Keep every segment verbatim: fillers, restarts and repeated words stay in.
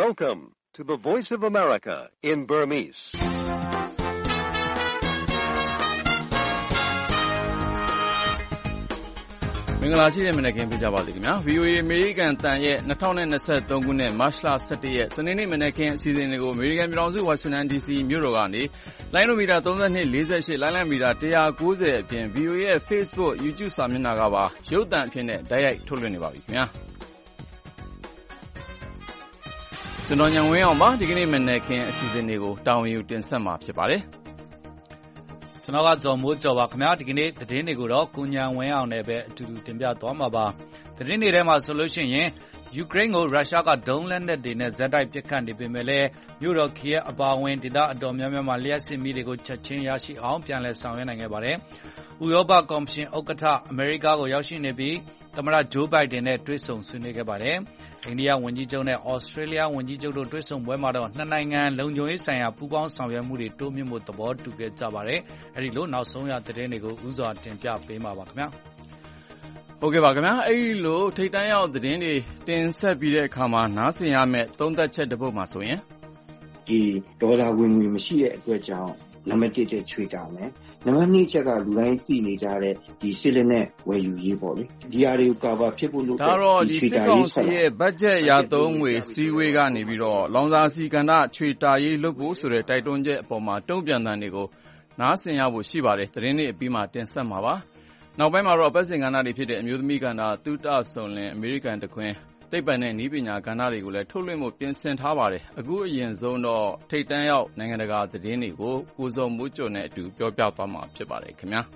Welcome to the Voice of America in Burmese. ။မင်္ဂလာရှိတဲ့မနက်ခင်းပြကြပါစေခင်ဗျာ။ V O A အမေရိကန်တန်ရဲ့၂၀၂၃ခုနှစ်မတ်လ၁၁ရက်စနေနေ့မနက်ခင်းအစီအစဉ်တွေကိုအမေရိကန်ပြည်ထောင်စုဝါရှင်တန် ဒီစီမြို့တော်ကနေလိုင်းနိုမီတာသုံး၂ ၄၈လိုင်းလံမီတာ၁၉၀အပြင် V O A ရဲ့ Facebook YouTube စာမျက်နှာကပါရုပ်သံအဖြစ်နဲ့တိုက်ရိုက်ထုတ်လွှင့်နေပါပြီခင်ဗျာ။ကျွန်တော်ညံဝင်းအောင်ပါဒီကနေ့မနက်ခင်းအစီအစဉ်တွေကိုတာဝန်ယူတင်ဆက်မှာဖြစ်ပါတယ်။ကျွန်တော်ကဇော်မိုးကျော်ပါခင်ဗျာဒီကနေ့သတင်းတွေကိုတော့ကိုညံဝင်းအောင်နဲ့ပဲအတူတူတင်ပြသွားမှာပါသတင်းတွေထဲမှာဆိုလို့ရှိရင်ယူကရိန်းကိုရုရှားကဒုံးလက်နက်တွေနဲ့ဇက်တိုက်ပစ်ခတ်နေပေမဲ့လည်းမြို့တော်คีယက်အပါအဝင်ဒေသအတော်များများမှာလျှက်စစ်မီးတွေကိုချက်ချင်းရရှိအောင်ပြန်လည်ဆောင်ရွက်နိုင်ခဲ့ပါတယ်ဥရောပကော်မရှင်ဥက္ကဋ္ဌအမေရိကကိုရောက်ရှိနေပြီးသမ္မတဂျိုးဘိုင်ဒန်နဲ့တွေ့ဆုံဆွေးနွေးခဲ့ပါတယ်အိန္ဒိယဝန်ကြီးချုပ်နဲ့ဩစတြေးလျဝန်ကြီးချုပ်တို့တွေ့ဆုံပွဲမှာတော့နှစ်နိုင်ငံလုံခြုံရေးဆိုင်ရာပူးပေါင်းဆောင်ရွက်မှုတွေတိုးမြှင့်ဖို့သဘောတူခဲ့ကြပါတယ်။အဲဒီလိုနောက်ဆုံးရသတင်းတွေကိုဥစွာတင်ပြပေးမှာပါခင်ဗျာ။ဟုတ်ကဲ့ပါခင်ဗျာ။အဲဒီလိုထိတ်တန့်ရောက်သတင်းတွေတင်ဆက်ပြီးတဲ့အခါမှာနားဆင်ရမယ့်သုံးသက်ချက်တစ်ပုဒ်မှာဆိုရင်ဒီဒေါ်လာဝင်ငွေမရှိတဲ့အတွက်ကြောင့်နံပါတ်တစ်တဲ့ချွေတာမယ်နံပါတ်နှစ်ချက်ကလူတိုင်းသိနေကြတဲ့ဒီစစ်လက်နဲ့ဝယ်ယူရေးပေါ့လေဒီအရာတွေကိုကာဗာဖြစ်ဖို့လို့ဒါတော့ဒီစစ်ကောင်စီရဲ့ဘတ်ဂျက်ရာသုံးငွေစီဝေးကနေပြီးတော့လောင်စာစီကဏ္ဍချွေတာရေးလုပ်ဖို့ဆိုတဲ့တိုက်တွန်းချက်အပေါ်မှာတုံ့ပြန်တဲ့တွေကိုနားဆင်ရဖို့ရှိပါတယ်သတင်းတွေအပြီးမှာတင်ဆက်မှာပါနောက်ပိုင်းမှာတော့ပတ်စင်ကဏ္ဍတွေဖြစ်တဲ့အမျိုးသမီးကဏ္ဍသုတဆုံလင်အမေရိကန်တခွင်သိပ္ပံနဲ့နည်းပညာကဏ္ဍတွေကိုလည်းထုတ်လွှင့်ဖို့ပြင်ဆင်ထားပါတယ်အခုအရင်ဆုံးတော့ထိပ်တန်းရောက်နိုင်ငံတကာသတင်းတွေကိုကိုစောမိုးကျော်နဲ့အတူပြောပြသွားမှာဖြစ်ပါတယ်ခင်ဗျာ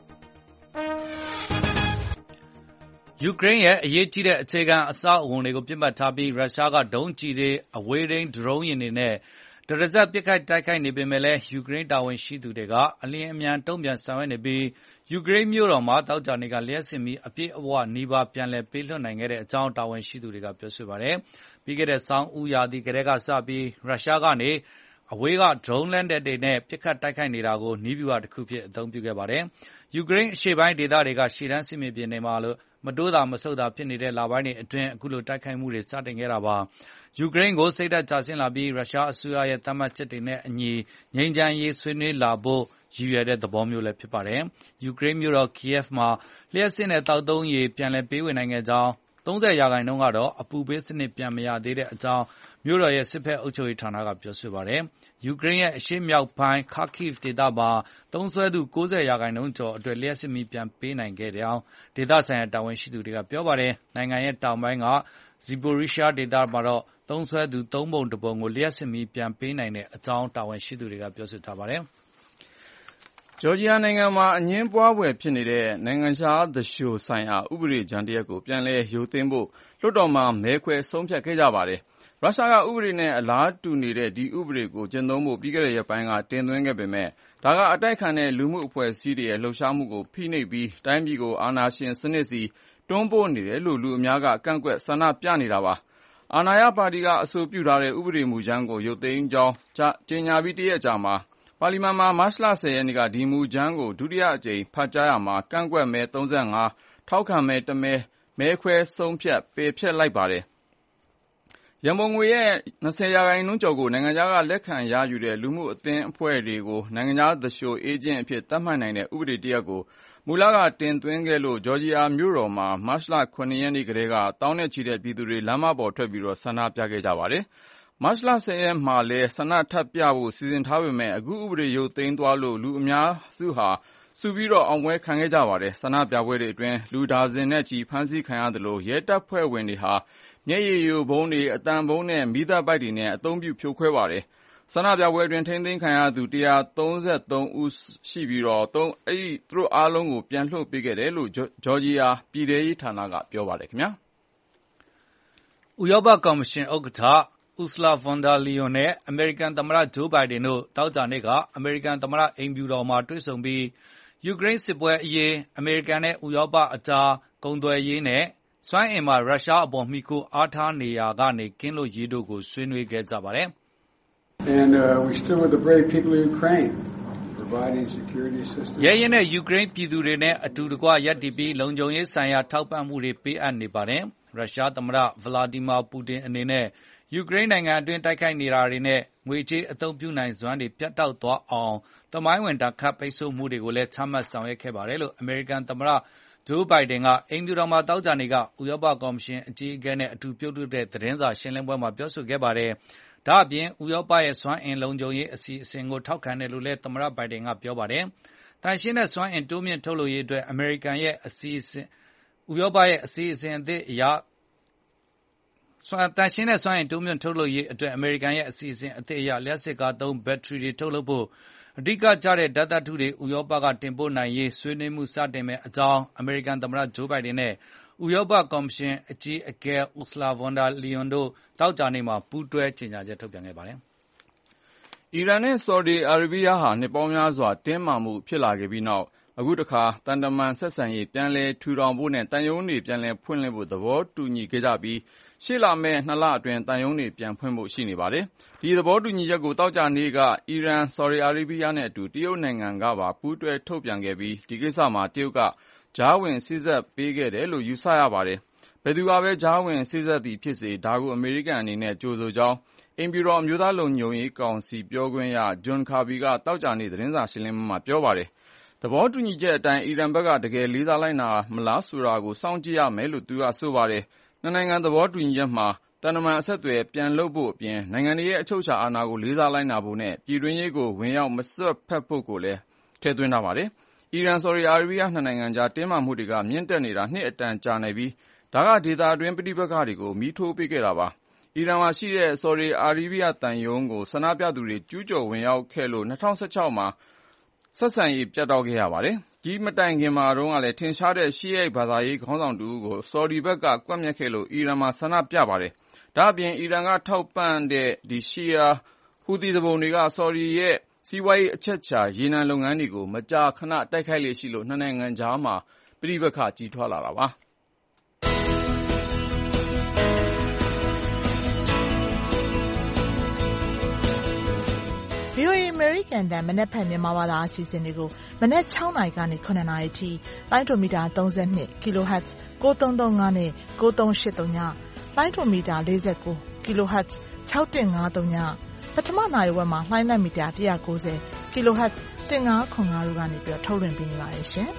ယူကရိန်းရဲ့အရေးကြီးတဲ့အခြေခံအဆောက်အအုံတွေကိုပြစ်မှတ်ထားပြီးရုရှားကဒုံးကျည်တွေအဝေးထိန်းဒရုန်းယာဉ်တွေနဲ့တရဇက်ပစ်ခတ်တိုက်ခိုက်နေပေမဲ့လည်းယူကရိန်းတာဝန်ရှိသူတွေကအလင်းအမြန်တုံ့ပြန်ဆောင်ရွက်နေပြီးယူကရိန်းမြို့တော်မှာတောက်ကြနေကလျှက်စစ်မီအပြည့်အဝနီးပါးပြန်လည်ပေးလွှတ်နိုင်ခဲ့တဲ့အကြောင်းတာဝန်ရှိသူတွေကပြောဆိုပါတယ်။ပြီးခဲ့တဲ့ဆောင်းဦးရာသီကတည်းကစပြီးရုရှားကနေအဝေးကဒရုန်းလက်နက်တွေနဲ့ပစ်ခတ်တိုက်ခိုက်နေတာကိုနီးဗျူဟာတစ်ခုဖြစ်အသုံးပြုခဲ့ပါတယ်။ယူကရိန်းအရှေ့ပိုင်းဒေသတွေကရှေ့တန်းစစ်မြေပြင်တွေမှာလို့မတိုးတာမဆုတ်တာဖြစ်နေတဲ့လပိုင်းတွေအတွင်းအခုလိုတိုက်ခိုက်မှုတွေစတင်ခဲ့တာပါယူကရိန်းကိုစိတ်ဓာတ်ကျဆင်းလာပြီးရုရှားအစိုးရရဲ့သတ်မှတ်ချက်တွေနဲ့အညီငြိမ်းချမ်းရေးဆွေးနွေးလာဖို့ရည်ရွယ်တဲ့သဘောမျိုးလည်းဖြစ်ပါတယ်ယူကရိန်းမြို့တော်คีယက်မှာလျှက်စစ်နဲ့တောက်သုံးရေပြန်လည်ပေးဝေနိုင်ခဲ့ကြောင်းသုံးဆယ်ရာခိုင်နှုန်းကတော့အပူပေးစနစ်ပြန်မရသေးတဲ့အကြောင်းမြို့တော်ရဲ့စစ်ဖက်အုပ်ချုပ်ရေးဌာနကပြောဆိုပါတယ်ယူကရိန်းရဲ့အရှေ့မြောက်ပိုင်းခါခိဗ်ဒေသမှာသုံးစွဲသူ၉၀ရာခိုင်နှုန်းကျော်အတွက်လျှက်စစ်မီပြန်ပေးနိုင်ခဲ့ကြောင်းဒေသဆိုင်ရာတာဝန်ရှိသူတွေကပြောပါတယ်နိုင်ငံရဲ့တောင်ပိုင်းကဇီပိုရီရှားဒေသမှာတော့သုံးစွဲသူသုံးပုံတစ်ပုံကိုလျှက်စစ်မီပြန်ပေးနိုင်တဲ့အကြောင်းတာဝန်ရှိသူတွေကပြောဆိုထားပါတယ်ဂျော်ဂျီယာနိုင်ငံမှာအငြင်းပွားဖွယ်ဖြစ်နေတဲ့နိုင်ငံခြားသူလျှိုဆိုင်ရာဥပဒေကြမ်းတစ်ရပ်ကိုပြန်လည်ရုပ်သိမ်းဖို့လွှတ်တော်မှာမဲခွဲဆုံးဖြတ်ခဲ့ကြပါတယ်။ရုရှားကဥပဒေနဲ့အလားတူနေတဲ့ဒီဥပဒေကိုကျင့်သုံးဖို့ပြီးခဲ့တဲ့ရက်ပိုင်းကတင်သွင်းခဲ့ပေမဲ့ဒါကအတိုက်ခံတဲ့လူမှုအဖွဲ့အစည်းတွေရဲ့လှုပ်ရှားမှုကိုဖိနှိပ်ပြီးတိုင်းပြည်ကိုအာဏာရှင်စနစ်စီတွန်းပို့နေတယ်လို့လူအများကကန့်ကွက်ဆန္ဒပြနေတာပါ။အာဏာရပါတီကအဆိုပြုထားတဲ့ဥပဒေမူကြမ်းကိုရုပ်သိမ်းကြောင်းကြေညာပြီးတရက်ကြာမှာပါလီမန်မှာမတ်လ၁၀ရက်နေ့ကဒီမူကြမ်းကိုဒုတိယအကြိမ်ဖတ်ကြားရမှာကန့်ကွက်မဲ၃၅ထောက်ခံမဲတစ်မဲမဲခွဲဆုံးဖြတ်ပယ်ဖျက်လိုက်ပါတယ်ရန်ပုံငွေရဲ့၂၀ရာခိုင်နှုန်းကျော်ကိုနိုင်ငံခြားကလက်ခံရယူတဲ့လူမှုအသင်းအဖွဲ့တွေကိုနိုင်ငံခြားသူလျှိုအေးဂျင့်အဖြစ်သတ်မှတ်နိုင်တဲ့ဥပဒေတစ်ရပ်ကိုမူလကတင်သွင်းခဲ့လို့ဂျော်ဂျီယာမြို့တော်မှာမတ်လ၇ရက်နေ့ကတည်းကတောင်းနဲ့ချီတဲ့ပြည်သူတွေလမ်းမပေါ်ထွက်ပြီးဆန္ဒပြခဲ့ကြပါတယ်မတ်လ၁၀ရက်မှာလည်းဆန္ဒထပ်ပြဖို့စီစဉ်ထားပေမဲ့အခုဥပဒေရုပ်သိမ်းသွားလို့လူအများစုဟာစုပြီးတော့အောင်ပွဲခံခဲ့ကြပါတယ်ဆန္ဒပြပွဲတွေအတွင်းလူဒါဇင်နဲ့ချီဖမ်းဆီးခံရသလိုရဲတပ်ဖွဲ့ဝင်တွေဟာမျက်ရည်ယိုဗုံးတွေအတန်ဗုံးနဲ့မီးသတ်ပိုက်တွေနဲ့အသုံးပြုဖြိုခွဲပါတယ်ဆန္ဒပြပွဲအတွင်းထိန်းသိမ်းခံရသူ၁၃၃ဦးရှိပြီးတော့အဲဒီသူတို့အားလုံးကိုပြန်လွှတ်ပေးခဲ့တယ်လို့ဂျော်ဂျီယာပြည်ထဲရေးဌာနကပြောပါတယ်ခင်ဗျာဥရောပကော်မရှင်ဥက္ကဋ္ဌUrsula von der Leyen နဲ့အမေရိကန်သမ္မတဂျိုးဘိုင်ဒန်တို့တောက်ကြနေ့ကအမေရိကန်သမ္မတအိမ်ဖြူတော်မှာတွေ့ဆုံပြီးယူကရိန်းစစ်ပွဲအရေးအမေရိကန်နဲ့ဥရောပအကြားကုန်သွယ်ရေးနဲ့စွမ်းအင်မှာရုရှားအပေါ်မှီခိုအားထားနေရာကနေကင်းလွတ်ရေးတို့ကိုဆွေးနွေးခဲ့ကြပါတယ်။ And uh, we stood with the brave people of Ukraine, providing security assistance. ရဲရင်နဲ့ယူကရိန်းပြည်သူတွေနဲ့အတူတကွရပ်တည်ပြီးလုံခြုံရေးဆိုင်ရာထောက်ပံ့မှုတွေပေးအပ်နေပါတယ်။ရုရှားသမ္မတဗလာဒီမာပူတင်အနေနဲ့ယူကရိန်းနိုင်ငံအတွင်းတိုက်ခိုက်နေတာတွေနဲ့ငွေကြေးအသုံးပြုနိုင်စွမ်းတွေပြတ်တောက်သွားအောင်သမိုင်းဝင်ဒဏ်ခတ်ပိတ်ဆို့မှုတွေကိုလည်းချမှတ်ဆောင်ရွက်ခဲ့ပါတယ်လို့အမေရိကန်သမ္မတဂျိုးဘိုင်ဒန်ကအိမ်ဖြူတော်မှာသောကြာနေ့ကဥရောပကော်မရှင်အကြီးအကဲနဲ့အတူပြုလုပ်တဲ့သတင်းစာရှင်းလင်းပွဲမှာပြောဆိုခဲ့ပါတယ်။ဒါ့အပြင်ဥရောပရဲ့စွမ်းအင်လုံခြုံရေးအစီအစဉ်ကိုထောက်ခံတယ်လို့လည်းသမ္မတဘိုင်ဒန်ကပြောပါတယ်။တန်ရှင်းတဲ့စွမ်းအင်တိုးမြင့်ထုတ်လုပ်ရေးအတွက်အမေရိကန်ရဲ့အစီအစဉ်ဥရောပရဲ့အစီအစဉ်အသစ်အရတန်ရှင်းတဲ့စွမ်းအင်တိုးမြင့်ထုတ်လုပ်ရေးအတွက်အမေရိကန်ရဲ့အစီအစဉ်အသစ်အရလျှပ်စစ်ကားသုံးဘက်ထရီတွေထုတ်လုပ်ဖို့အဓိကကျတဲ့ဓာတ်သတ္တုတွေဥရောပကတင်ပို့နိုင်ရေးဆွေးနွေးမှုစတင်မယ့်အကြောင်းအမေရိကန်သမ္မတဂျိုးဘိုင်ဒန်နဲ့ဥရောပကော်မရှင်အကြီးအကဲ Ursula von der Leyen တို့သောကြာနေ့မှာပူးတွဲကြေညာချက်ထုတ်ပြန်ခဲ့ပါတယ်။အီရန်နဲ့ဆော်ဒီအာရေးဗီးယားဟာနှစ်ပေါင်းများစွာတင်းမာမှုဖြစ်လာခဲ့ပြီးနောက်အခုတခါတန်တမန်ဆက်ဆံရေးပြန်လည်ထူထောင်ဖို့နဲ့တန်ယုံတွေပြန်လည်ဖွင့်လှစ်ဖို့သဘောတူညီခဲ့ကြပြီးရှေ့လာမယ့်နှစ်လအတွင်းတန်ယုံတွေပြန်ဖွင့်ဖို့ရှိနေပါတယ်။ဒီသဘောတူညီချက်ကိုတောက်ကြနေ့ကအီရန်ဆော်ဒီအာရေးဗီးယားနဲ့အတူတရုတ်နိုင်ငံကပါပူးတွဲထုတ်ပြန်ခဲ့ပြီးဒီကိစ္စမှာတရုတ်ကကြားဝင်စေ့စပ်ပေးခဲ့တယ်လို့ယူဆရပါတယ်။ဘယ်သူကပဲကြားဝင်စေ့စပ်သည်ဖြစ်စေဒါကိုအမေရိကန်အနေနဲ့ကြိုဆိုကြောင်းအိမ်ဖြူတော်အမျိုးသားလုံခြုံရေးကောင်စီပြောခွင့်ရဂျွန်ကာဘီကတောက်ကြနေ့သတင်းစာရှင်းလင်းပွဲမှာပြောပါတယ်။သဘောတူညီချက်အတိုင်းအီရန်ဘက်ကတကယ်လေးစားလိုက်နာမလားဆိုတာကိုစောင့်ကြည့်ရမယ်လို့သူကဆိုပါတယ်။နှစ်နိုင်ငံသဘောတူညီချက်မှာတန်တမန်အဆက်အသွယ်ပြန်လုပ်ဖို့အပြင်နိုင်ငံတွေရဲ့အချုပ်အခြာအာဏာကိုလေးစားလိုက်နာဖို့နဲ့ပြည်တွင်းရေးကိုဝင်ရောက်မစွက်ဖက်ဖို့ကိုလည်းထည့်သွင်းထားပါတယ်။အီရန်ဆော်ဒီအာရေးဗီးယားနှစ်နိုင်ငံကြားတင်းမာမှုတွေကမြင့်တက်နေတာနှစ်အတန်ကြာနေပြီးဒါကဒေသတွင်းပဋိပက္ခတွေကိုမီးထိုးပေးခဲ့တာပါ။အီရန်မှာရှိတဲ့ဆော်ဒီအာရေးဗီးယားတန်ယုံကိုဆန္ဒပြသူတွေကျူးကျော်ဝင်ရောက်ခဲ့လို့၂၀၁၆မှာဆက်ဆံရေးပြတ်တောက်ခဲ့ရပါတယ်။ဒီမတိုင်ခင်မှာတုန်းကလည်းထင်ရှားတဲ့ရှီးအိတ်ဘာသာရေးခေါင်းဆောင်တဦးကိုဆော်ဒီဘက်ကကွပ်မျက်ခဲ့လို့အီရန်မှာဆန္ဒပြပါတယ်။ဒါ့အပြင်အီရန်ကထောက်ပံ့တဲ့ဒီရှီယာဟူသီသူပုန်တွေကဆော်ဒီရဲ့စီးပွားရေးအချက်အခြာရေနံလုပ်ငန်းတွေကိုမကြာခဏတိုက်ခိုက်လေ့ရှိလို့နှစ်နိုင်ငံကြားမှာပဋိပက္ခကြီးထွားလာတာပါ။ဗွီအိုအေ American တန်မနက်ဖြန်မြန်မာဘာသာအစီအစဉ်တွေကိုမနက်၆နာရီကနေ၇နာရီထိလိုင်းဒိုမီတာ၃၂ kHz ၉၃၃၅နဲ့၉၃၈၃ညလိုင်းဒိုမီတာ၄၉ kHz ၆၁၅၃ညပထမနာရီဝက်မှာလှိုင်းလက်မီတာ၁၉၀ kHz ၁၅၇၅တို့ကနေပြီးထုတ်လွှင့်ပေးနေပါတယ်ရှင်။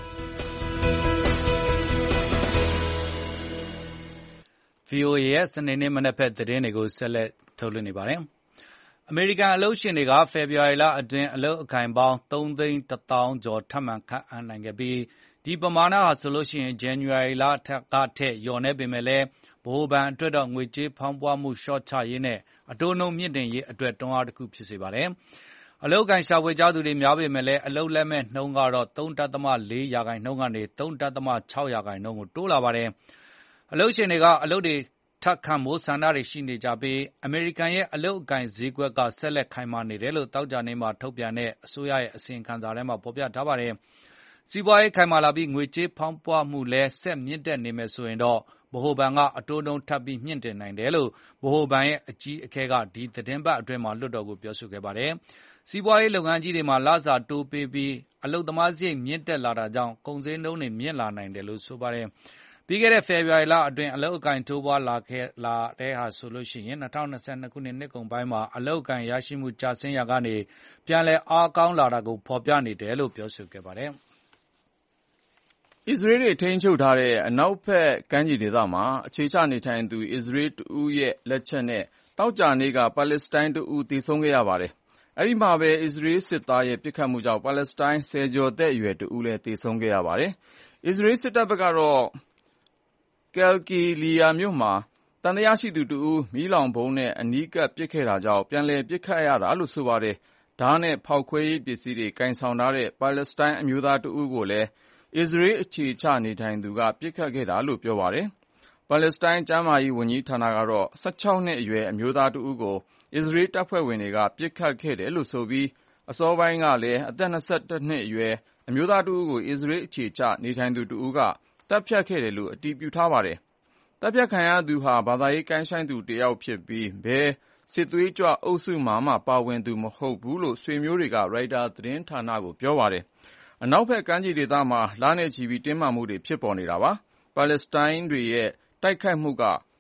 ဗွီအိုအေ ရဲ့စနေနေ့မနက်ဖက်သတင်းတွေကိုဆက်လက်ထုတ်လွှင့်နေပါတယ်။အမေရိကန်အလုပ်ရှင်တွေကဖေဖော်ဝါရီလအတွင်းအလုပ်အကိုင်ပေါင်းသုံးသိန်းတစ်သောင်းကျော်ထပ်မံခန့်အပ်နိုင်ခဲ့ပြီးဒီပမာဏဟာဆိုလို့ရှိရင်ဇန်နဝါရီလထက်ကထက်လျော့နေပေမဲ့လည်းဗဟိုဘဏ်အတွက်တော့ငွေကြေးဖောင်းပွားမှုလျှော့ချရေးနဲ့အတိုးနှုန်းမြင့်တင်ရေးအတွက်တွန်းအားတစ်ခုဖြစ်စေပါတယ်။အလုပ်ကိုင်ရှာဖွေကြသူတွေများပေမဲ့လည်းအလုပ်လက်မဲ့နှုန်းကတော့၃ဒသမ၄ရာခိုင်နှုန်းကနေ၃ဒသမ၆ရာခိုင်နှုန်းကိုတိုးလာပါတယ်။အလုပ်ရှင်တွေကအလုပ်တွေထပ်ခံဖို့ဆန္ဒတွေရှိနေကြပြီးအမေရိကန်ရဲ့အလုပ်အကိုင်ဈေးကွက်ကဆက်လက်ခိုင်မာနေတယ်လို့တောက်ကြနေမှာထုတ်ပြန်တဲ့အစိုးရရဲ့အစီရင်ခံစာထဲမှာဖော်ပြထားပါတယ်။စီးပွားရေးခိုင်မာလာပြီးငွေကြေးဖောင်းပွမှုလည်းဆက်မြင့်တက်နေမယ်ဆိုရင်တော့ဗဟိုဘဏ်ကအတိုးနှုန်းထပ်ပြီးမြင့်တင်နိုင်တယ်လို့ဗဟိုဘဏ်ရဲ့အကြီးအကဲကဒီသတင်းပတ်အတွင်းမှာလွှတ်တော်ကိုပြောဆိုခဲ့ပါတယ်။စီးပွားရေးလုပ်ငန်းကြီးတွေမှာလစာတိုးပေးပြီးအလုပ်သမားစရိတ်မြင့်တက်လာတာကြောင့်ကုန်ဈေးနှုန်းတွေမြင့်လာနိုင်တယ်လို့ဆိုပါတယ်။ပြီးခဲ့တဲ့ဖေဖော်ဝါရီလအတွင်းအလုပ်အကိုင်တိုးပွားလာခဲ့လာတဲ့ဟာဆိုလို့ရှိရင်၂၀၂၂ခုနှစ်နှစ်ကုန်ပိုင်းမှာအလုပ်အကိုင်ရရှိမှုကျဆင်းရာကနေပြန်လည်အားကောင်းလာတာကိုဖော်ပြနေတယ်လို့ပြောဆိုခဲ့ပါတယ်။အစ္စရေးတွေထိန်းချုပ်ထားတဲ့အနောက်ဘက်ကမ်းခြေဒေသမှာအခြေချနေထိုင်သူအစ္စရေးတဦးရဲ့လက်ချက်နဲ့တောက်ကြနေ့ကပါလက်စတိုင်းတဦးသေဆုံးခဲ့ရပါတယ်။အဲဒီမှာပဲအစ္စရေးစစ်သားရဲ့ပစ်ခတ်မှုကြောင့်ပါလက်စတိုင်းဆယ်ကျော်သက်အရွယ်တဦးလည်းသေဆုံးခဲ့ရပါတယ်။အစ္စရေးစစ်တပ်ဘက်ကတော့ကယ်ကီလီယာမြို့မှာတန်တရားရှိသူတဦးမီးလောင်ဗုံးနဲ့အနီးကပ်ပစ်ခဲ့တာကြောင့်ပြန်လည်ပစ်ခတ်ရတာလို့ဆိုပါတယ်။ဓားနဲ့ဖောက်ခွဲရေးပစ္စည်းတွေကင်ဆောင်ထားတဲ့ပါလက်စတိုင်းအမျိုးသားတဦးကိုလည်းအစ္စရေးအခြေချနေထိုင်သူကပစ်ခတ်ခဲ့တာလို့ပြောပါတယ်။ပါလက်စတိုင်းကျန်းမာရေးဝန်ကြီးဌာနကတော့၁၆နှစ်အရွယ်အမျိုးသားတဦးကိုအစ္စရေးတပ်ဖွဲ့ဝင်တွေကပစ်ခတ်ခဲ့တယ်လို့ဆိုပြီးအစောပိုင်းကလည်းအသက်၂၁နှစ်အရွယ်အမျိုးသားတဦးကိုအစ္စရေးအခြေချနေထိုင်သူတဦးကတပ်ဖြတ်ခဲ့တယ်လို့အတည်ပြုထားပါတယ်။တပ်ဖြတ်ခံရသူဟာဘာသာရေးကိုင်းဆိုင်သူတယောက်ဖြစ်ပြီးဘယ်စစ်သွေးကြွအုပ်စုမှမှပါဝင်သူမဟုတ်ဘူးလို့ဆွေမျိုးတွေကရိုက်တာသတင်းဌာနကိုပြောပါတယ်။အနောက်ဘက်ကမ်းခြေဒေသမှာလနဲ့ချီပြီးတင်းမာမှုတွေဖြစ်ပေါ်နေတာပါ။ပါလက်စတိုင်းတွေရဲ့တိုက်ခိုက်မှုကစ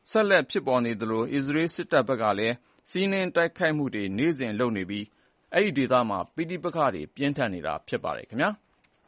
ဆက်လက်ဖြစ်ပေါ်နေသလိုအစ္စရေးစစ်တပ်ဘက်ကလည်းစီးနင်းတိုက်ခိုက်မှုတွေနေ့စဉ်လုပ်နေပြီးအဲ့ဒီဒေသမှာပဋိပက္ခတွေပြင်းထန်နေတာဖြစ်ပါတယ်ခင်ဗျာ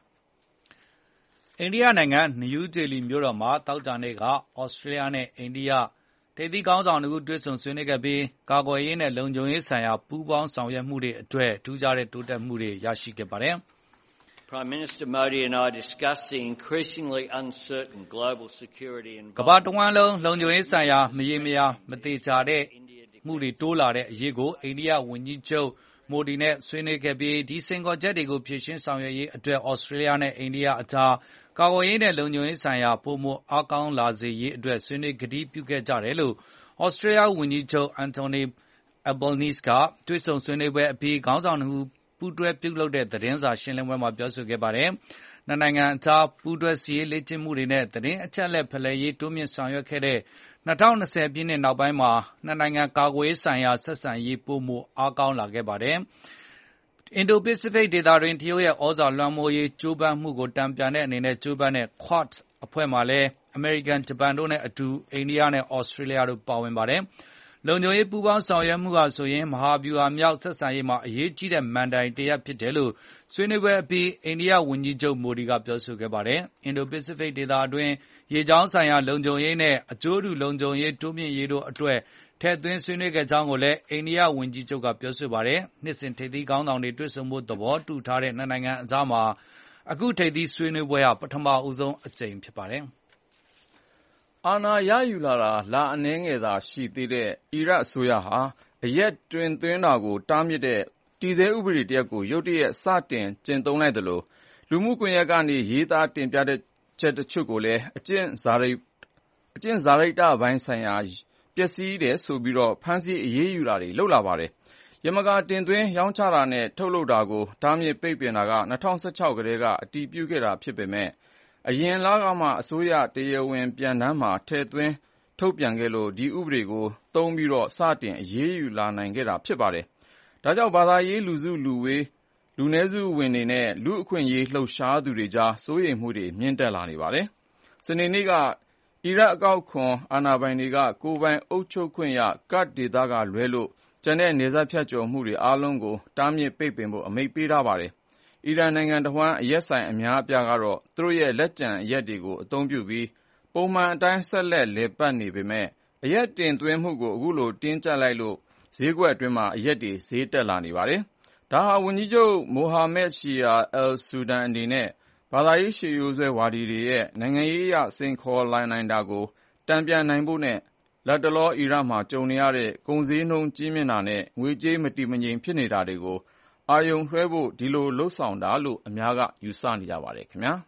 အိန္ဒိယနိုင်ငံနယူးဒေလီမြို့တော်မှာတောက်ကြနေ့ကဩစတြေးလျနဲ့အိန္ဒိယထိပ်သီးခေါင်းဆောင်တို့တွေ့ဆုံဆွေးနွေးခဲ့ပြီးကာကွယ်ရေးနဲ့လုံခြုံရေးဆိုင်ရာပူးပေါင်းဆောင်ရွက်မှုတွေအတွက်ထူးခြားတဲ့တိုးတက်မှုတွေရရှိခဲ့ပါတယ် Prime Minister Modi and I discussed the increasingly uncertain global security environment. ကမ္ဘာတဝန်းလုံးလုံခြုံရေးဆိုင်ရာမရေမရာမသေချာတဲ့မှုတွေတိုးလာတဲ့အရေးကိုအိန္ဒိယဝန်ကြီးချုပ်မိုဒီနဲ့ဆွေးနွေးခဲ့ပြီးဒီစင်ကော်ချက်တွေကိုဖြည့်ရှင်းဆောင်ရွက်ရေးအတွက်ဩစတြေးလျနဲ့အိန္ဒိယအကြားကာကွယ်ရေးနဲ့လုံခြုံရေးဆိုင်ရာပိုမိုအားကောင်းလာစေရေးအတွက်ဆွေးနွေးကတိပြုခဲ့ကြတယ်လို့ဩစတြေးလျဝန်ကြီးချုပ်အန်တိုနီအယ်ဘယ်နီးစ်ကတွေ့ဆုံဆွေးနွေးပွဲအပြီးခေါင်းဆောင်တို့ပူးတွဲပြုလုပ်တဲ့သတင်းစာရှင်းလင်းပွဲမှာပြောဆိုခဲ့ပါတယ်။နှစ်နိုင်ငံအကြားပူးတွဲစီရေးလေ့ကျင့်မှုတွေနဲ့သတင်းအချက်အလက်ဖလှယ်ရေးတိုးမြင့်ဆောင်ရွက်ခဲ့တဲ့၂၀၂၀ပြည့်နှစ်နောက်ပိုင်းမှာနှစ်နိုင်ငံကာကွယ်ရေးဆိုင်ရာဆက်ဆံရေးပိုမိုအားကောင်းလာခဲ့ပါတယ်။အင်ဒိုပစိဖိတ်ဒေသတွင်တရုတ်ရဲ့ဩဇာလွှမ်းမိုးရေးကြိုးပမ်းမှုကိုတံပြန်တဲ့အနေနဲ့ကြိုးပမ်းတဲ့ Quad အဖွဲ့မှာလည်းအမေရိကန်ဂျပန်တို့နဲ့အတူအိန္ဒိယနဲ့ဩစတြေးလျတို့ပါဝင်ပါတယ်။လုံခြုံရေးပူးပေါင်းဆောင်ရွက်မှုဟာဆိုရင်မဟာဗျူဟာမြောက်ဆက်ဆံရေးမှာအရေးကြီးတဲ့မန်တိုင်တစ်ရပ်ဖြစ်တယ်လို့ဆွေးနွေးပွဲအပြီးအိန္ဒိယဝန်ကြီးချုပ်မိုဒီကပြောဆိုခဲ့ပါတယ်။အင်ဒိုပစိဖိတ်ဒေသအတွင်းရေကြောင်းဆိုင်ရာလုံခြုံရေးနဲ့အကျိုးတူလုံခြုံရေးတိုးမြင့်ရေးတို့အတွက်ထည့်သွင်းဆွေးနွေးခဲ့ကြောင်းကိုလည်းအိန္ဒိယဝန်ကြီးချုပ်ကပြောဆိုပါတယ်။နှစ်စဉ်ထိပ်သီးခေါင်းဆောင်တွေတွေ့ဆုံဖို့သဘောတူထားတဲ့နှစ်နိုင်ငံအကြားမှာအခုထိပ်သီးဆွေးနွေးပွဲဟာပထမဦးဆုံးအကြိမ်ဖြစ်ပါတယ်။အာဏာရယူလာတာလအနည်းငယ်သာရှိသေးတဲ့အီရတ်အစိုးရဟာအရက်တွင်သွင်းတာကိုတားမြစ်တဲ့တည်ဆဲဥပဒေတရပ်ကိုရုတ်တရက်စတင်ကျင့်သုံးလိုက်သလိုလူမှုကွန်ရက်ကနေရေးသားတင်ပြတဲ့ချက်တချို့ကိုလည်းအကျင့်စာရိတ္တအကျင့်စာရိတ္တပိုင်းဆိုင်ရာပျက်စီးတယ်ဆိုပြီးတော့ဖမ်းဆီးအရေးယူတာတွေလုပ်လာပါတယ်။ယမကာတင်သွင်းရောင်းချတာနဲ့ထုတ်လုပ်တာကိုတားမြစ်ပိတ်ပင်တာက၂၀၁၆ကတည်းကအတည်ပြုခဲ့တာဖြစ်ပေမဲ့အရင်လကမှအစိုးရတရားဝင်ပြန်တမ်းမှာထည့်သွင်းထုတ်ပြန်ခဲ့လို့ဒီဥပဒေကိုသုံးပြီးတော့စတင်အရေးယူလာနိုင်ခဲ့တာဖြစ်ပါတယ်။ဒါကြောင့်ဘာသာရေးလူစုလူဝေးလူနည်းစုဝင်တွေနဲ့လူအခွင့်အရေးလှုပ်ရှားသူတွေကြားစိုးရိမ်မှုတွေမြင့်တက်လာနေပါတယ်။စနေနေ့ကအီရတ်အကောက်ခွန်အာဏာပိုင်တွေကကိုယ်ပိုင်အုပ်ချုပ်ခွင့်ရကတ်ဒေသကလွဲလို့ကျန်တဲ့နယ်စပ်ဖြတ်ကျော်မှုတွေအားလုံးကိုတားမြစ်ပိတ်ပင်ဖို့အမိန့်ပေးထားပါတယ်။အီရန်နိုင်ငံတဝန်းအရက်ဆိုင်အများအပြားကတော့သူတို့ရဲ့လက်ကျန်အရက်တွေကိုအသုံးပြုပြီးပုံမှန်အတိုင်းဆက်လက်လည်ပတ်နေပေမဲ့အရက်တင်သွင်းမှုကိုအခုလိုတင်းကျပ်လိုက်လို့ဈေးကွက်အတွင်းမှာအရက်တွေဈေးတက်လာနေပါတယ်။ဒါဟာဝန်ကြီးချုပ်မိုဟာမက်ရှီယာအယ်ဆူဒန်အနေနဲ့ဘာသာရေးရှေးရိုးဆွဲဝါဒီတွေရဲ့နိုင်ငံရေးအရစိန်ခေါ်လာနိုင်တာကိုတံပြန်နိုင်ဖို့နဲ့လက်တလောအီရတ်မှာကြုံနေရတဲ့ကုန်ဈေးနှုန်းကြီးမြင့်တာနဲ့ငွေကြေးမတည်မငြိမ်ဖြစ်နေတာတွေကိုအာရုံလွှဲဖို့ဒီလိုလှုပ်ဆောင်တာလို့အများကယူဆနေကြပါတယ်ခင်ဗျာ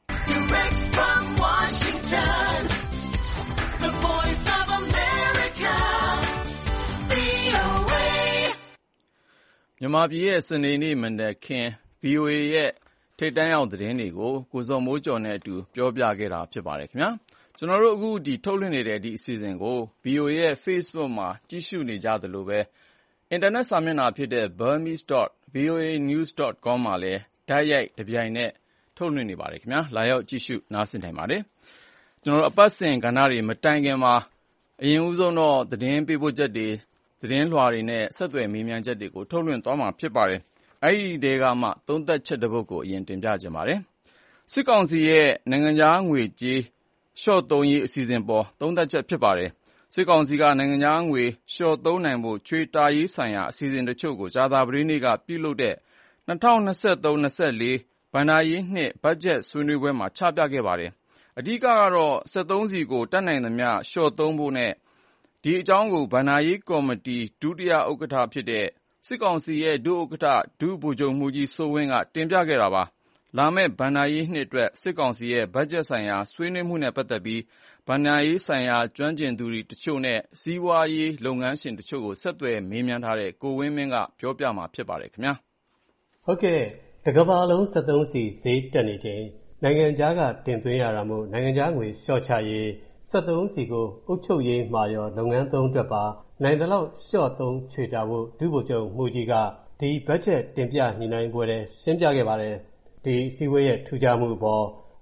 မြန်မာပြည်ရဲ့စနေနေ့မနက်ခင်း ဗွီအိုအေ ရဲ့ထိပ်တန်းရောက်သတင်းတွေကိုကိုဇော်မိုးကျော်နဲ့အတူပြောပြခဲ့တာဖြစ်ပါတယ်ခင်ဗျာကျွန်တော်တို့အခုဒီထုတ်လွှင့်နေတဲ့ဒီအစီအစဉ်ကို ဗွီအိုအေ ရဲ့ Facebook မှာကြည့်ရှုနေကြသလိုပဲအင်တာနက်စာမျက်နှာဖြစ်တဲ့ burmese dot v o a news dot com မှာလည်းဓာတ်ရိုက်တပြိုင်နက်ထုတ်လွှင့်နေပါတယ်ခင်ဗျာလာရောက်ကြည့်ရှုနားဆင်နိုင်ပါတယ်ကျွန်တော်တို့အပတ်စဉ်ကဏ္ဍတွေမတိုင်ခင်မှာအရင်ဦးဆုံးတော့သတင်းပေးပို့ချက်တွေသတင်းလွှာတွေနဲ့ဆက်သွယ်မေးမြန်းချက်တွေကိုထုတ်လွှင့်သွားမှာဖြစ်ပါတယ်အဲ့ဒီတဲကမှသုံးသက်ချက်တစ်ပုဒ်ကိုအရင်တင်ပြခြင်းပါတယ်စစ်ကောင်စီရဲ့နိုင်ငံခြားငွေကြေးရှော့သုံးရေးအစီအစဉ်ပေါ်သုံးသက်ချက်ဖြစ်ပါတယ်စစ်ကောင်စီကနိုင်ငံခြားငွေလျှော့သုံးနိုင်ဖို့ချွေတာရေးဆိုင်ရာအစီအစဉ်တချို့ကိုကြာသပတေးနေ့ကပြုလုပ်တဲ့၂၀၂၃ ၂၄ဘဏ္ဍာရေးနှစ်ဘတ်ဂျက်ဆွေးနွေးပွဲမှာချပြခဲ့ပါတယ်အဓိကကတော့စက်သုံးဆီကိုတတ်နိုင်သမျှလျှော့သုံးဖို့နဲ့ဒီအကြောင်းကိုဘဏ္ဍာရေးကော်မတီဒုတိယဥက္ကဋ္ဌဖြစ်တဲ့စစ်ကောင်စီရဲ့ဒုဥက္ကဋ္ဌဒုဗိုလ်ချုပ်မှူးကြီးစိုးဝင်းကတင်ပြခဲ့တာပါလာမယ့်ဘဏ္ဍာရေးနှစ်အတွက်စစ်ကောင်စီရဲ့ဘတ်ဂျက်ဆိုင်ရာဆွေးနွေးမှုနဲ့ပတ်သက်ပြီးဘဏ္ဍာရေးဆိုင်ရာကျွမ်းကျင်သူတွေတချို့နဲ့စီးပွားရေးလုပ်ငန်းရှင်တချို့ကိုဆက်သွယ်မေးမြန်းထားတဲ့ကိုဝင်းမင်းကပြောပြမှာဖြစ်ပါတယ်ခင်ဗျာဟုတ်ကဲ့တကမ္ဘာလုံးစက်သုံးဆီဈေးတက်နေချိန်နိုင်ငံခြားကတင်သွင်းရတာမို့နိုင်ငံခြားငွေလျှော့ချရေးစက်သုံးဆီကိုအုပ်ချုပ်ရေးမှာရောလုပ်ငန်းသုံးအတွက်ပါနိုင်သလောက်လျှော့သုံးချွေတာဖို့ဒုဗိုလ်ချုပ်မှူးကြီးကဒီဘတ်ဂျက်တင်ပြညှိနှိုင်းပွဲထဲရှင်းပြခဲ့ပါတယ်ဒီအစည်းအဝေးရဲ့ထူးခြားမှုအပေါ်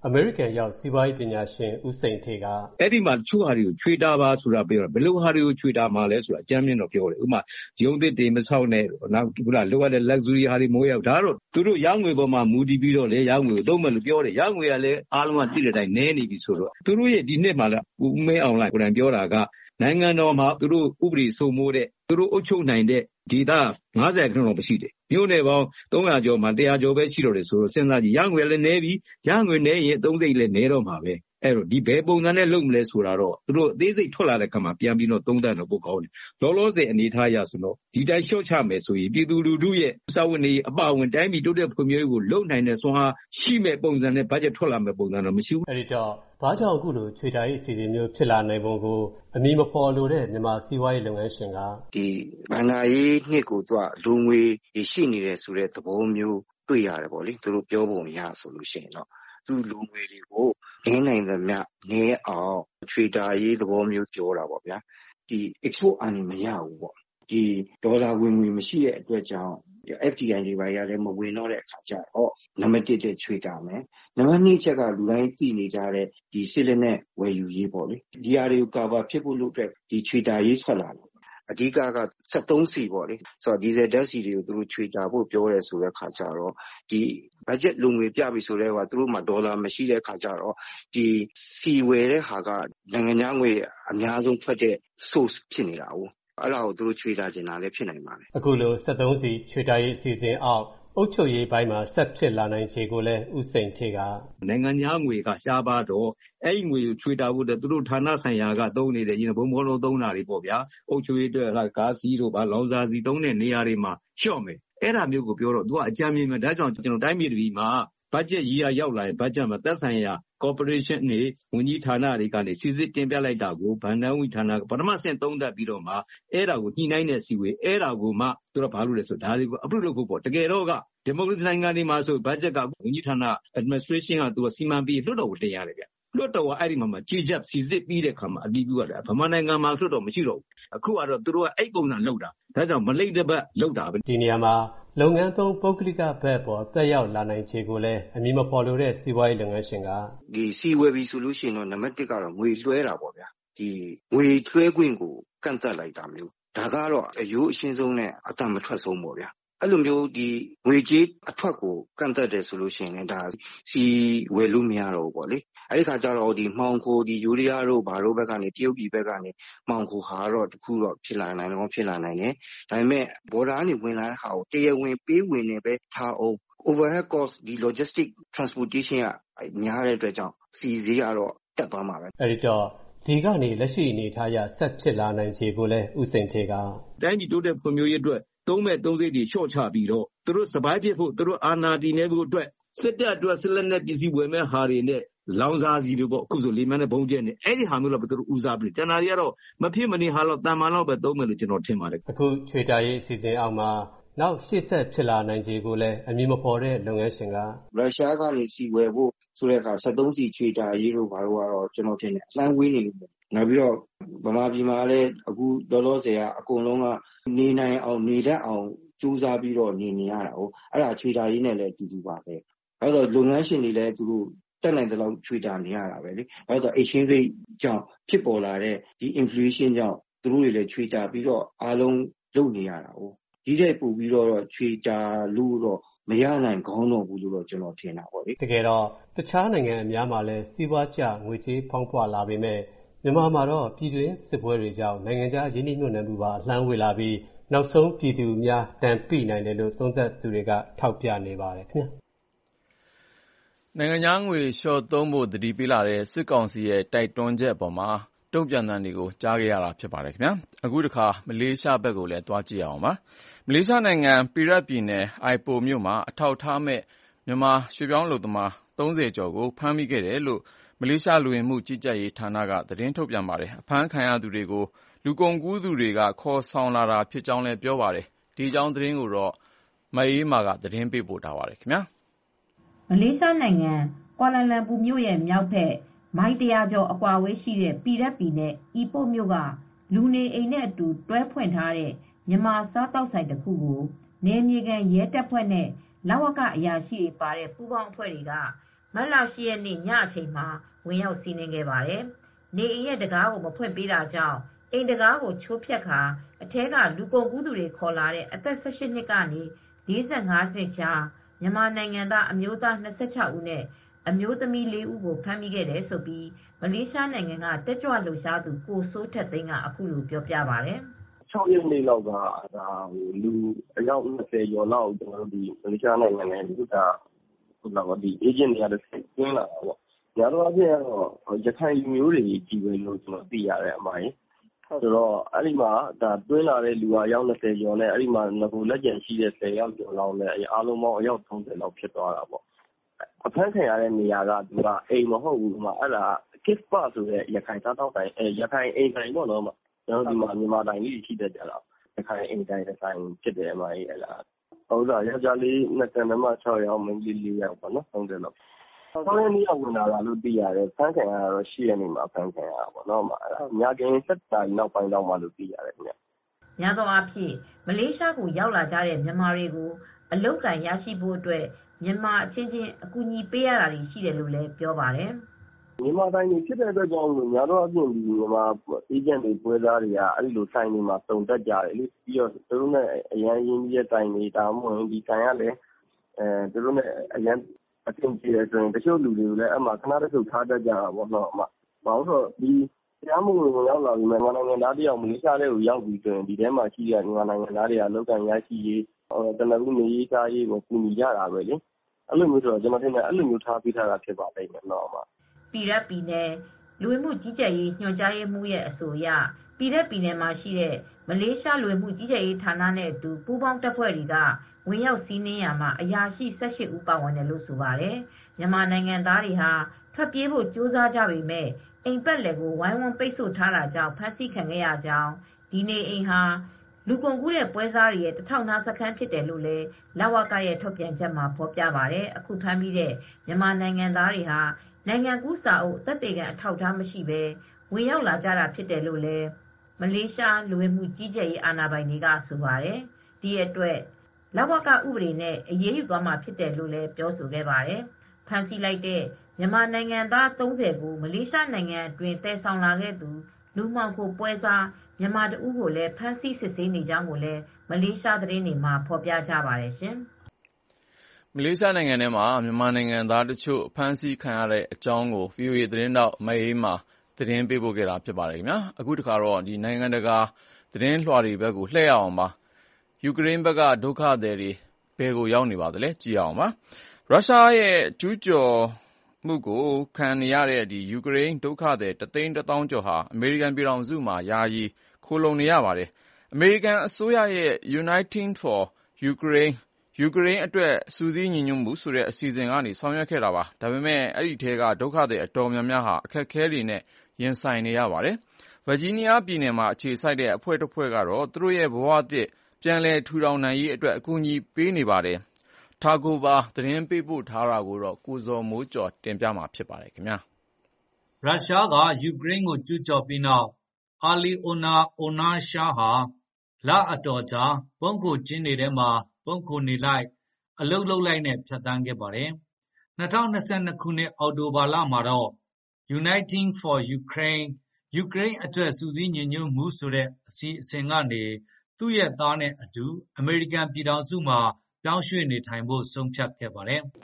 အမေရိကန်ရောက်စီးပွားရေးပညာရှင်ဦးစိန်ထေကအဲ့ဒီမှာတချို့ဟာတွေကိုချွေတာပါဆိုတာပြောတယ်ဘယ်လိုဟာတွေကိုချွေတာမှာလဲဆိုတာအကြမ်းမြင့်တော့ပြောတယ်ဥပမာရုံးသစ်တွေမဆောက်နဲ့နောက်ခုနလိုအပ်တဲ့ luxury ဟာတွေမိုးရောက်ဒါတော့သူတို့ရောင်းငွေပေါ်မှာမူတည်ပြီးတော့လေရောင်းငွေကိုသုံးမယ်လို့ပြောတယ်ရောင်းငွေကလည်းအားလုံးကသိတဲ့အတိုင်းနည်းနေပြီဆိုတော့သူတို့ရဲ့ဒီနှစ်မှာလည်းဦးမဲအောင်လိုက်ကိုယ်တိုင်ပြောတာကနိုင်ငံတော်မှာသူတို့ဥပဒေစိုးမိုးတဲ့သူတို့အုပ်ချုပ်နိုင်တဲ့ဒေသ၅၀ခန့်တော့မရှိတယ်မြို့နယ်ပေါင်းသုံးရာကျော်မှာတစ်ရာကျော်ပဲရှိတော့တယ်ဆိုတော့စဉ်းစားကြည့်ရငွေလည်းနည်းပြီးရငွေနည်းရင်အသုံးစိတ်လည်းနည်းတော့မှာပဲအဲ့တော့ဒီဘယ်ပုံစံနဲ့လုပ်မလဲဆိုတာတော့သူတို့အသေးစိတ်ထွက်လာတဲ့ခါမှာပြန်ပြီးတော့သုံးသပ်တော့ပိုကောင်းတယ်လောလောဆယ်အနေထားရဆိုတော့ဒီတိုင်းလျှော့ချမယ်ဆိုရင်ပြည်သူလူထုရဲ့စာဝန်တွေအပအဝင်တိုင်းပြည်တိုးတက်ဖွံ့ဖြိုးရေးကိုလုပ်နိုင်တဲ့စွမ်းအားရှိမဲ့ပုံစံနဲ့ဘတ်ဂျက်ထွက်လာမဲ့ပုံစံတော့မရှိဘူးအဲ့ဒီတော့ဘာကြောင့်အခုလိုခြွေတာရေးအစီအစဉ်မျိုးဖြစ်လာနိုင်ပုံကိုအမည်မဖော်လို့တဲ့မြန်မာစီးပွားရေးလုပ်ငန်းရှင်ကဒီဘဏ္ဍာရေးနှစ်ကိုသူကလူငွေရှိနေတယ်ဆိုတဲ့သဘောမျိုးတွေ့ရတယ်ပေါ့လေသူတို့ပြောပုံရဆိုလို့ရှိရင်တော့သူလူငွေတွေကိုနင်းနိုင်သမျှနည်းအောင်ခြွေတာရေးသဘောမျိုးပြောတာပေါ့ဗျာဒီ export earning မရဘူးပေါ့ဒီဒေါ်လာဝင်ငွေမရှိတဲ့အတွက်ကြောင့် F D I တွေပါရလည်းမဝင်တော့တဲ့အခါကျတော့နံပါတ်တစ်တဲ့ခြွေတာမယ်နံပါတ်နှစ်ချက်ကလူတိုင်းသိနေကြတဲ့ဒီစစ်လက်နဲ့ဝယ်ယူရေးပေါ့လေဒီဟာတွေကို cover ဖြစ်ဖို့လို့အတွက်ဒီခြွေတာရေးထွက်လာတယ်အဓိကကစက်သုံးစီပေါ့လေဆိုတော့ဒီဇယ်ဓာတ်ဆီတွေကိုသူတို့ခြွေတာဖို့ပြောရဲဆိုတဲ့ခါကျတော့ဒီဘတ်ဂျက်လုံငွေပြပြီဆိုတော့သူတို့မှာဒေါ်လာမရှိတဲ့ခါကျတော့ဒီစီဝယ်တဲ့ဟာကနိုင်ငံခြားငွေအများဆုံးထွက်တဲ့ source ဖြစ်နေတာ哦အဲ့ဒါကိုသူတို့ခြွေတာကျင်တာလည်းဖြစ်နိုင်ပါတယ်အခုလိုစက်သုံးစီခြွေတာရေးအစီအစဉ်အောက်အုပ်ချုပ်ရေးပိုင်းမှာဆက်ဖြစ်လာနိုင်ခြေကိုလည်းဥစိန်ထေကနိုင်ငံခြားငွေကရှားပါတော့အဲ့ဒီငွေကိုခြွေတာဖို့တဲ့သူတို့ဌာနဆိုင်ရာကသုံးနေတယ်ရင်ဘုံဘောလုံးသုံးတာတွေပေါ့ဗျာအုပ်ချုပ်ရေးအတွက်ကားစီးတို့ပါလောင်စာစီသုံးတဲ့နေရာတွေမှာလျှော့မယ်အဲ့ဒါမျိုးကိုပြောတော့သူကအကြမ်းမြင်မယ်ဒါကြောင့်ကျွန်တော်တိုင်းပြည်ပြည်မှာဘတ်ဂျက်ရေးရရောက်လာရင်ဘတ်ဂျက်မှာသက်ဆိုင်ရာ corporation တွေဝန်ကြီးဌာနတွေကနေစီစစ်တင်ပြလိုက်တာကိုဗန်ဒန်ဝီဌာနကပထမဆင့်သုံးသပ်ပြီးတော့မှအဲ့ဒါကိုညှိနှိုင်းတဲ့စီဝေးအဲ့ဒါကိုမှသူတို့ဘာလို့လဲဆိုဒါတွေကို approve လုပ်ဖို့ပေါ့တကယ်တော့ကဒီမိုကရေစီနိုင်ငံတွေမှာဆိုဘတ်ဂျက်ကဝန်ကြီးဌာန administration ကသူကစီမံပြီးလွှတ်တော်ကိုတင်ရတယ်ဗျလွှတ်တော်ကအဲ့ဒီမှာမှကြီးကြပ်စီစစ်ပြီးတဲ့ခါမှာအတည်ပြုရတယ်ဗမာနိုင်ငံမှာလွှတ်တော်မရှိတော့ဘူးအခုကတော့သူတို့ကအဲ့ပုံစံလုပ်တာဒါကြောင့်မလိမ့်တပတ်လုပ်တာပဲဒီနေရာမှာလုပ်ငန်းသုံးပုဂ္ဂလိကဘက်ပေါ်တက်ရောက်လာနိုင်ခြေကိုလည်းအမည်မဖော်လို့တဲ့စီးပွားရေးလုပ်ငန်းရှင်ကဒီစီဝယ်ပြီဆိုလို့ရှိရင်တော့နံပါတ်တစ်ကတော့ငွေလွှဲတာပေါ့ဗျာဒီငွေလွှဲခွင့်ကိုကန့်သတ်လိုက်တာမျိုးဒါကတော့အယိုးအရှင်းဆုံးနဲ့အတန်မထွက်ဆုံးပေါ့ဗျာအဲ့လိုမျိုးဒီငွေကြေးအထွက်ကိုကန့်သတ်တယ်ဆိုလို့ရှိရင်လည်းဒါစီဝယ်လို့မရတော့ဘူးပေါ့လေအဲ့ဒီခါကျတော့ဒီမှောင်ခိုဒီယူရီးယားတို့ဘာတို့ဘက်ကနေတရုတ်ပြည်ဘက်ကနေမှောင်ခိုဟာတော့တခုတော့ဖြစ်လာနိုင်တော့ဖြစ်လာနိုင်တယ်ဒါပေမဲ့ဘော်ဒါကနေဝင်လာတဲ့ဟာကိုတရားဝင်ပေးဝင်နေပဲထားအောင် overhead cost ဒီ logistic transportation ကများတဲ့အတွက်ကြောင့်စီဈေးကတော့တက်သွားမှာပဲအဲ့ဒီတော့ဒီကနေလက်ရှိအနေထားရဆက်ဖြစ်လာနိုင်ခြေကိုလည်းဥစိန်ထေကတိုင်းပြည်တိုးတက်ဖွံ့ဖြိုးရေးအတွက်သုံးမဲ့သုံးစိတ်တွေလျှော့ချပြီးတော့သူတို့စပိုင်းဖြစ်ဖို့သူတို့အာဏာတည်နေဖို့အတွက်စစ်တပ်အတွက်ဆက်လက်နဲ့ပြည်စည်းဝယ်မဲ့ဟာတွေနဲ့လောင်စာစီတွေပေါ့အခုဆိုလေမန်းနဲ့ဘုံကျဲနေအဲ့ဒီဟာမျိုးတော့သူတို့ဦးစားပြီးတဏှာတွေကတော့မဖြစ်မနေဟာတော့တန်မာလောက်ပဲသုံးမယ်လို့ကျွန်တော်ထင်ပါတယ်အခုခြွေတာရေးအစီအစဉ်အောက်မှာနောက်ရှေ့ဆက်ဖြစ်လာနိုင်ခြေကိုလည်းအမည်မဖော်တဲ့လုပ်ငန်းရှင်ကရုရှားကနေစီဝယ်ဖို့ဆိုတဲ့အခါစက်သုံးစီခြွေတာရေးလို့ဘာလို့ကတော့ကျွန်တော်ထင်တယ်အလန်းဝေးနေလို့နောက်ပြီးတော့ဗမာပြည်မှာလည်းအခုလောလောဆယ်ကအကုန်လုံးကနေနိုင်အောင်နေတတ်အောင်ကြိုးစားပြီးတော့နေနေရတာဟုတ်အဲ့ဒါခြွေတာရေးနဲ့လည်းအတူတူပါပဲအဲ့တော့လုပ်ငန်းရှင်တွေလည်းသူတို့တက်နိုင်တဲ့လောက်ခြွေတာနေရတာပဲလေအဲ့တော့ exchange rate ကြောင့်ဖြစ်ပေါ်လာတဲ့ဒီ inflation ကြောင့်သူတို့တွေလည်းခြွေတာပြီးတော့အားလုံးလုပ်နေရတာဟုတ်ဒီတဲ့ပို့ပြီးတော့ခြွေတာလို့တော့မရနိုင်ကောင်းတော့ဘူးလို့တော့ကျွန်တော်ထင်တာပေါ့လေတကယ်တော့တခြားနိုင်ငံအများမှာလည်းစီးပွားကျငွေကြေးဖောင်းပွလာပေမဲ့မြန်မာမှာတော့ပြည်တွင်းစစ်ပွဲတွေကြောင့်နိုင်ငံခြားရင်းနှီးမြှုပ်နှံမှုပါအလှမ်းဝေလာပြီးနောက်ဆုံးပြည်သူများတန်ပိနိုင်တယ်လို့သုံးသပ်သူတွေကထောက်ပြနေပါတယ်ခင်ဗျာနိုင်ငံခြားငွေလျှော့သုံးဖို့တတိပေးလာတဲ့စစ်ကောင်စီရဲ့တိုက်တွန်းချက်အပေါ်မှာတုံ့ပြန်သံတွေကိုကြားခဲ့ရတာဖြစ်ပါတယ်ခင်ဗျာအခုတစ်ခါမလေးရှားဘက်ကိုလည်းသွားကြည့်အောင်ပါမလေးရှားနိုင်ငံပီရက်ပြည်နယ်အိုက်ပိုမြို့မှာအထောက်ထားမဲ့မြန်မာရွှေပြောင်းလုပ်သမားသုံးဆယ်ကျော်ကိုဖမ်းမိခဲ့တယ်လို့မလေးရှားလူဝင်မှုကြီးကြပ်ရေးဌာနကသတင်းထုတ်ပြန်ပါတယ်အဖမ်းခံရသူတွေကိုလူကုန်ကူးသူတွေကခေါ်ဆောင်လာတာဖြစ်ကြောင်းလည်းပြောပါတယ်ဒီအကြောင်းသတင်းကိုတော့မအေးမာကသတင်းပေးပို့ထားပါတယ်ခင်ဗျာမလေးရှားနိုင်ငံကွာလာလမ်ပူမြို့ရဲ့မြောက်ဘက်မိုင်တရာကျော်အကွာဝေးရှိတဲ့ပီရက်ပြည်နဲ့အီပို့မြို့ကလူနေအိမ်နဲ့အတူတွဲဖွင့်ထားတဲ့မြန်မာစားတောက်ဆိုင်တစ်ခုကိုနယ်မြေခံရဲတပ်ဖွဲ့နဲ့လဝကအရာရှိတွေပါတဲ့ပူးပေါင်းအဖွဲ့တွေကမတ်လ ၈ ရက်နေ့ညအချိန်မှာဝင်ရောက်စီးနင်းခဲ့ပါတယ်။နေအိမ်ရဲ့တံခါးကိုမဖွင့်ပေးတာကြောင့်အိမ်တံခါးကိုချိုးဖျက်ခါအထဲကလူကုန်ကူးသူတွေခေါ်လာတဲ့အသက် ၁၈ နှစ်ကနေ ၄၅ နှစ်ကြားမြန်မာနိုင်ငံသားအမျိုးသား ၂၆ ဦးနဲ့အမျိုးသမီး ၄ ဦးကိုဖမ်းမိခဲ့တယ်လို့မလေးရှားနိုင်ငံကတက်ကြွလှုပ်ရှားသူကိုစိုးထက်သိန်းကအခုလိုပြောပြပါတယ်။ "၆ ရက်နေ့လောက်ကလူအယောက် ၂၀ ကျော်လောက်မလေးရှားနိုင်ငံထဲကိုအေးဂျင့်တွေကတဆင့်သွင်းလာတာပေါ့။များသောအားဖြင့်ရခိုင်လူမျိုးတွေချည်းပဲလို့သိရတယ်။အဲဒီမှာသွင်းလာတဲ့လူအယောက် ၂၀ ကျော်နဲ့နဂိုလက်ကျန်ရှိတဲ့ ၁၀ ယောက်ကျော်နဲ့အားလုံးပေါင်းအယောက် ၃၀ လောက်ဖြစ်သွားတာပေါ့။အဖမ်းခံရတဲ့နေရာကအိမ်မဟုတ်ဘူး။ Kif Park ဆိုတဲ့ရခိုင်အိမ်တိုင်ပေါ့နော်။ကျနော်တို့ဒီမှာမြန်မာတိုင်လေးတွေရှိတတ်ကြတာ။ရခိုင်အိမ်တိုင်တဆိုင်ဖြစ်တယ်။ယောက်ကျားလေး ၂၀ မိန်းမ ၆ ယောက်မိန်းကလေး ၄ ယောက်ပေါ့နော်။၃၀ လောက်၆ ရက်နေ့ကဝင်လာတာလို့သိရတယ်။အဖမ်းခံရတာတော့၈ ရက်နေ့မှာအဖမ်းခံရတာပေါ့နော်။ညခင်း ၁၁ နာရီနောက်ပိုင်းမှလို့သိရတယ်။ "များသောအားဖြင့်မလေးရှားကိုရောက်လာကြတဲ့မြန်မာတွေကိုအလုပ်အကိုင်ရရှိဖို့အတွက်မြန်မာအချင်းချင်းအကူညီပေးရတာတွေရှိတယ်လို့လည်းပြောပါတယ်။ "မြန်မာတိုင်တွေဖြစ်တဲ့အတွက်ကြောင့်များသောအားဖြင့်မြန်မာအေးဂျင့်တွေပွဲစားတွေကအဲဒီလိုဆိုင်တွေမှာစုံတက်ကြတယ်။ပြီးတော့သူတို့နဲ့အရမ်းရင်းနှီးတဲ့တိုင်တွေဒါမှမဟုတ်ဒီဆိုင်ကလည်းသူတို့နဲ့အရမ်းအဆင်ပြေတယ်ဆိုရင်တချို့လူတွေကိုလည်းအဲဒီမှာခဏတဖြုတ်ထားတတ်ကြတာပေါ့နော်။ဘာလို့လဲဆိုတော့တရားမဝင်ဝင်ရောက်လာပြီးမြန်မာနိုင်ငံသားတယောက်မလေးရှားထဲကိုရောက်ပြီဆိုရင်ဒီထဲမှာရှိတဲ့မြန်မာနိုင်ငံသားတွေကအလုပ်အကိုင်ရရှိရေးကနဦးနေရေးစားရေးကိုကူညီကြတာပဲလေ။အဲလိုမျိုးဆိုတော့ကျနော်ထင်တယ်အဲလိုမျိုးထားပေးထားတာဖြစ်ပါလိမ့်မယ်နော်။ " ပီရက်ပြည်နယ်လူဝင်မှုကြီးကြပ်ရေးညွှန်ကြားရေးမှူးရဲ့အဆိုအရပီရက်ပြည်နယ်မှာရှိတဲ့မလေးရှားလူဝင်မှုကြီးကြပ်ရေးဌာနနဲ့အတူပူးပေါင်းတပ်ဖွဲ့တွေကဝင်ရောက်စီးနင်းရာမှာအရာရှိ ၁၈ ဦးပါဝင်တယ်လို့ဆိုပါတယ်။မြန်မာနိုင်ငံသားတွေဟာထွက်ပြေးဖို့ကြိုးစားကြပေမယ့်အိမ်ပတ်လည်ကိုဝိုင်းဝန်းပိတ်ဆို့ထားတာကြောင့်ဖမ်းဆီးခံခဲ့ရကြောင်းဒီနေအိမ်ဟာလူကုန်ကူးတဲ့ပွဲစားတွေရဲ့တထောက်နားစခန်းဖြစ်တယ်လို့လည်းလဝကရဲ့ထုတ်ပြန်ချက်မှာဖော်ပြပါတယ်။အခုဖမ်းမိတဲ့မြန်မာနိုင်ငံသားတွေဟာနိုင်ငံကူးစာအုပ်သက်သေခံအထောက်အထားမရှိဘဲဝင်ရောက်လာကြတာဖြစ်တယ်လို့လည်းမလေးရှားလူဝင်မှုကြီးကြပ်ရေးအာဏာပိုင်တွေကဆိုပါတယ်။ဒီအတွက်လဝကဥပဒေနဲ့အရေးယူသွားမှာဖြစ်တယ်လို့လည်းပြောဆိုခဲ့ပါတယ်။ဖမ်းဆီးလိုက်တဲ့မြန်မာနိုင်ငံသား ၃၀ ကိုမလေးရှားနိုင်ငံအတွင်းသယ်ဆောင်လာခဲ့သူလူမှောင်ခိုပွဲစားမြန်မာတဦးကိုလည်းဖမ်းဆီးစစ်ဆေးနေကြောင်းကိုလည်းမလေးရှားသတင်းတွေမှာဖော်ပြကြပါတယ်ရှင်။မလေးရှားနိုင်ငံထဲမှာမြန်မာနိုင်ငံသားတချို့ဖမ်းဆီးခံရတဲ့အကြောင်းကို ဗွီအိုအေသတင်းထောက်မအေးအေးမာသတင်းပေးပို့ထားပါတယ်။အခုတခါတော့နိုင်ငံတကာသတင်းလွှာတွေဘက်ကိုလှည့်ရအောင်ပါ။ယူကရိန်းဘက်ကဒုက္ခသည်တွေဘယ်ကိုရောက်နေပါသလဲကြည့်ရအောင်ပါ။ရုရှားရဲ့ကျူးကျော်မှုကိုခံနေရတဲ့ယူကရိန်းဒုက္ခသည်တသိန်းတသောင်းကျော်ဟာအမေရိကန်ပြည်ထောင်စုမှာယာယီခိုလှုံနေရပါတယ်။အမေရိကန်အစိုးရရဲ့ Uniting for Ukraine ယူကရိန်းအတွက်စုစည်းညီညွတ်မှုဆိုတဲ့အစီအစဉ်ကနေဆောင်ရွက်ခဲ့တာပါ။ဒါပေမဲ့အဲဒီထဲကဒုက္ခသည်အတော်များများဟာအခက်အခဲတွေနဲ့ရင်ဆိုင်နေရပါတယ်။ ဗာဂျီးနီးယားပြည်နယ်မှာအခြေစိုက်တဲ့အဖွဲ့တစ်ဖွဲ့ကတော့သူတို့ရဲ့ဘဝအသစ်ပြန်လည်ထူထောင်နိုင်ရေးအတွက်အကူအညီပေးနေပါတယ်။ Tagoba သတင်းပေးပို့ထားတာကိုကိုဇော်မိုးကျော်တင်ပြထားပါတယ်။ရုရှားကယူကရိန်းကိုကျူးကျော်ပြီးနောက် Alyona Onasha ဟာလအတော်ကြာပုန်းခိုကျင်းတွေထဲမှာပုန်းခိုနေလိုက်အလုပ်လုပ်လိုက်နဲ့ဖြတ်သန်းခဲ့ပါတယ်။၂၀၂၂ ခုနှစ်အောက်တိုဘာလမှာတော့ Uniting for Ukraine ယူကရိန်းအတွက်စုစည်းညီညွတ်မှုဆိုတဲ့အစီအစဉ်ကနေသူ့ရဲ့သားနဲ့အတူအမေရိကန်ပြည်ထောင်စုမှာပြောင်းရွှေ့နေထိုင်ဖို့ဆုံးဖြတ်ခဲ့ပါတယ်။ "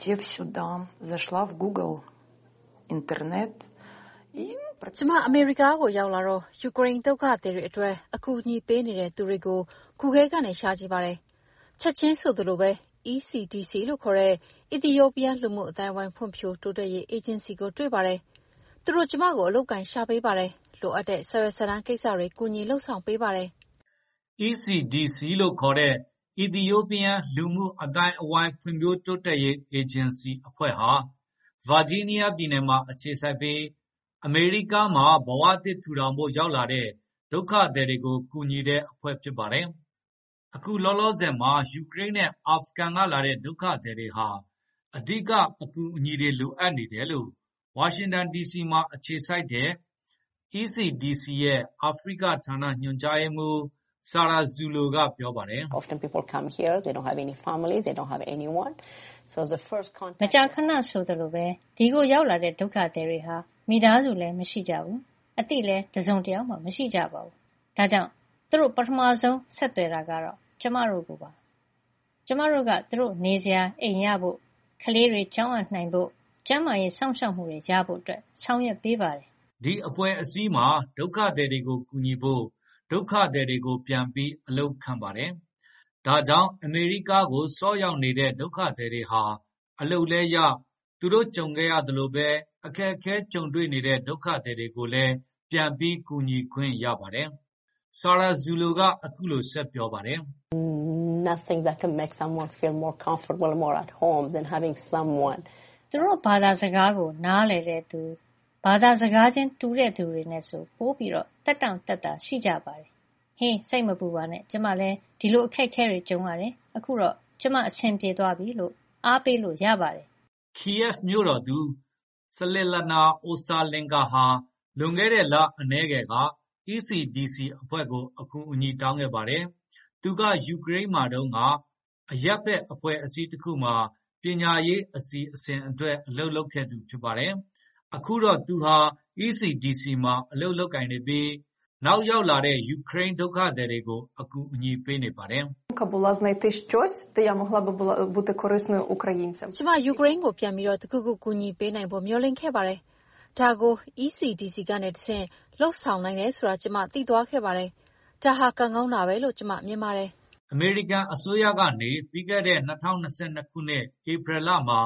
ကျမအမေရိကားကိုရောက်လာတော့ယူကရိန်းဒုက္ခသည်တွေအတွက်အကူအညီပေးနေတဲ့သူတွေကို Google ကနေရှာကြည့်ပါတယ်။ချက်ချင်းဆိုသလိုပဲ E C D C လို့ခေါ်တဲ့ အီသီယိုးပီးယားလူမှုအသိုင်းအဝိုင်းဖွံ့ဖြိုးတိုးတက်ရေးအေဂျင်စီကိုတွေ့ပါတယ်။သူတို့ကျမကိုအလုပ်အကိုင်ရှာပေးပါတယ်။လိုအပ်တဲ့စာရွက်စာတမ်းကိစ္စတွေကူညီလုပ်ဆောင်ပေးပါတယ်။ E C D C လို့ခေါ်တဲ့အီသီယိုးပီးယားလူမှုအသိုင်းအဝိုင်းဖွံ့ဖြိုးတိုးတက်ရေးအေဂျင်စီအဖွဲ့ဟာဗာဂျီးနီးယားပြည်နယ်မှာအခြေစိုက်ပြီးအမေရိကားမှာဘဝသစ်ထူထောင်ဖို့ရောက်လာတဲ့ဒုက္ခသည်တွေကိုကူညီတဲ့အဖွဲ့ဖြစ်ပါတယ်။အခုလောလောဆယ်မှာယူကရိန်းနဲ့အာဖဂန်ကလာတဲ့ဒုက္ခသည်တွေဟာအဓိကအကူအညီတွေလိုအပ်နေတယ်လို့ဝါရှင်တန်ဒီစီမှာအခြေစိုက်တဲ့ E C D C ရဲ့အာဖရိကဌာနညွှန်ကြားရေးမှူး Sarah Zulu ကပြောပါတယ် Often people come here, they don't have any families, they don't have anyone. So the first contact မကြာခဏဆိုသလိုပဲဒီကိုရောက်လာတဲ့ဒုက္ခသည်တွေဟာမိသားစုလည်းမရှိကြဘူးအတိလည်းတစုံတယောက်မှမရှိကြပါဘူးဒါကြောင့်သူတို့ပထမဆုံးဆက်သွယ်တာကတော့ကျမတို့ကိုပါကျမတို့ကသူတို့နေစရာအိမ်ရဖို့ကလေးတွေကျောင်းအပ်နိုင်ဖို့ကျန်းမာရေးစောင့်ရှောက်မှုတွေရဖို့အတွက်ဆောင်ရွက်ပေးပါတယ်ဒီအဖွဲ့အစည်းမှာဒုက္ခသည်တွေကိုကူညီဖို့ဒုက္ခသည်တွေကိုပြန်ပြီးအလုပ်ခံပါတယ်ဒါကြောင့်အမေရိကကိုစောရောက်နေတဲ့ဒုက္ခသည်တွေဟာအလုပ်လဲရသူတို့ကြုံခဲ့ရတယ်လို့ပဲအခက်အခဲကြုံတွေ့နေတဲ့ဒုက္ခသည်တွေကိုလည်းပြန်ပြီးကူညီခွင့်ရပါတယ်ဆာရာဇူလိုကအခုလိုဆက်ပြောပါတယ် Nothing that can make someone feel more comfortable, more at home than having someone. သူတို့ဘာသာစကားကိုနားလည်တဲ့သူဘာသာစကားချင်းတူတဲ့သူတွေနဲ့ဆိုပို့ပြီးတော့တက်တောင့်တက်တာရှိကြပါတယ်ဟင်းစိတ်မပူပါနဲ့ကျမလည်းဒီလိုအခက်အခဲတွေကြုံရတယ်အခုတော့ကျမအဆင်ပြေသွားပြီလို့အားပေးလို့ရပါတယ် Kiev မြို့တော်သူဆလစ်လနာအိုဆာလင်ကာဟာလွန်ခဲ့တဲ့လအနည်းငယ်က E C D C အဖွဲ့ကိုအကူအညီတောင်းခဲ့ပါတယ်သူကယူကရိန်းမှာတုန်းကအရပ်ဘက်အဖွဲ့အစည်းတစ်ခုမှာပညာရေးအစီအစဉ်အတွက်အလုပ်လုပ်ခဲ့သူဖြစ်ပါတယ်အခုတော့သူဟာ E C D C မှာအလုပ်လုပ်ကိုင်နေပြီးနောက်ရောက်လာတဲ့ယူကရိန်းဒုက္ခသည်တွေကိုအကူအညီပေးနေပါတယ် була знайти щось, де я могла би була бути корисною українцям. ကျမယူကရိန်းကိုပြန်ပြီးတော့တခုခုကူညီပေးနိုင်ဖို့မျှော်လင့်ခဲ့ပါတယ်ဒါကို E C D C ကနေတဆင့်လှုပ်ဆောင်နိုင်တယ်ဆိုတာကျမသိသွားခဲ့ပါတယ်ဒါဟာကံကောင်းတာပဲလို့ကျမမြင်ပါတယ်အမေရိကန်အစိုးရကနေပြီးခဲ့တဲ့၂၀၂၂ခုနှစ်ဧပြီလမှာ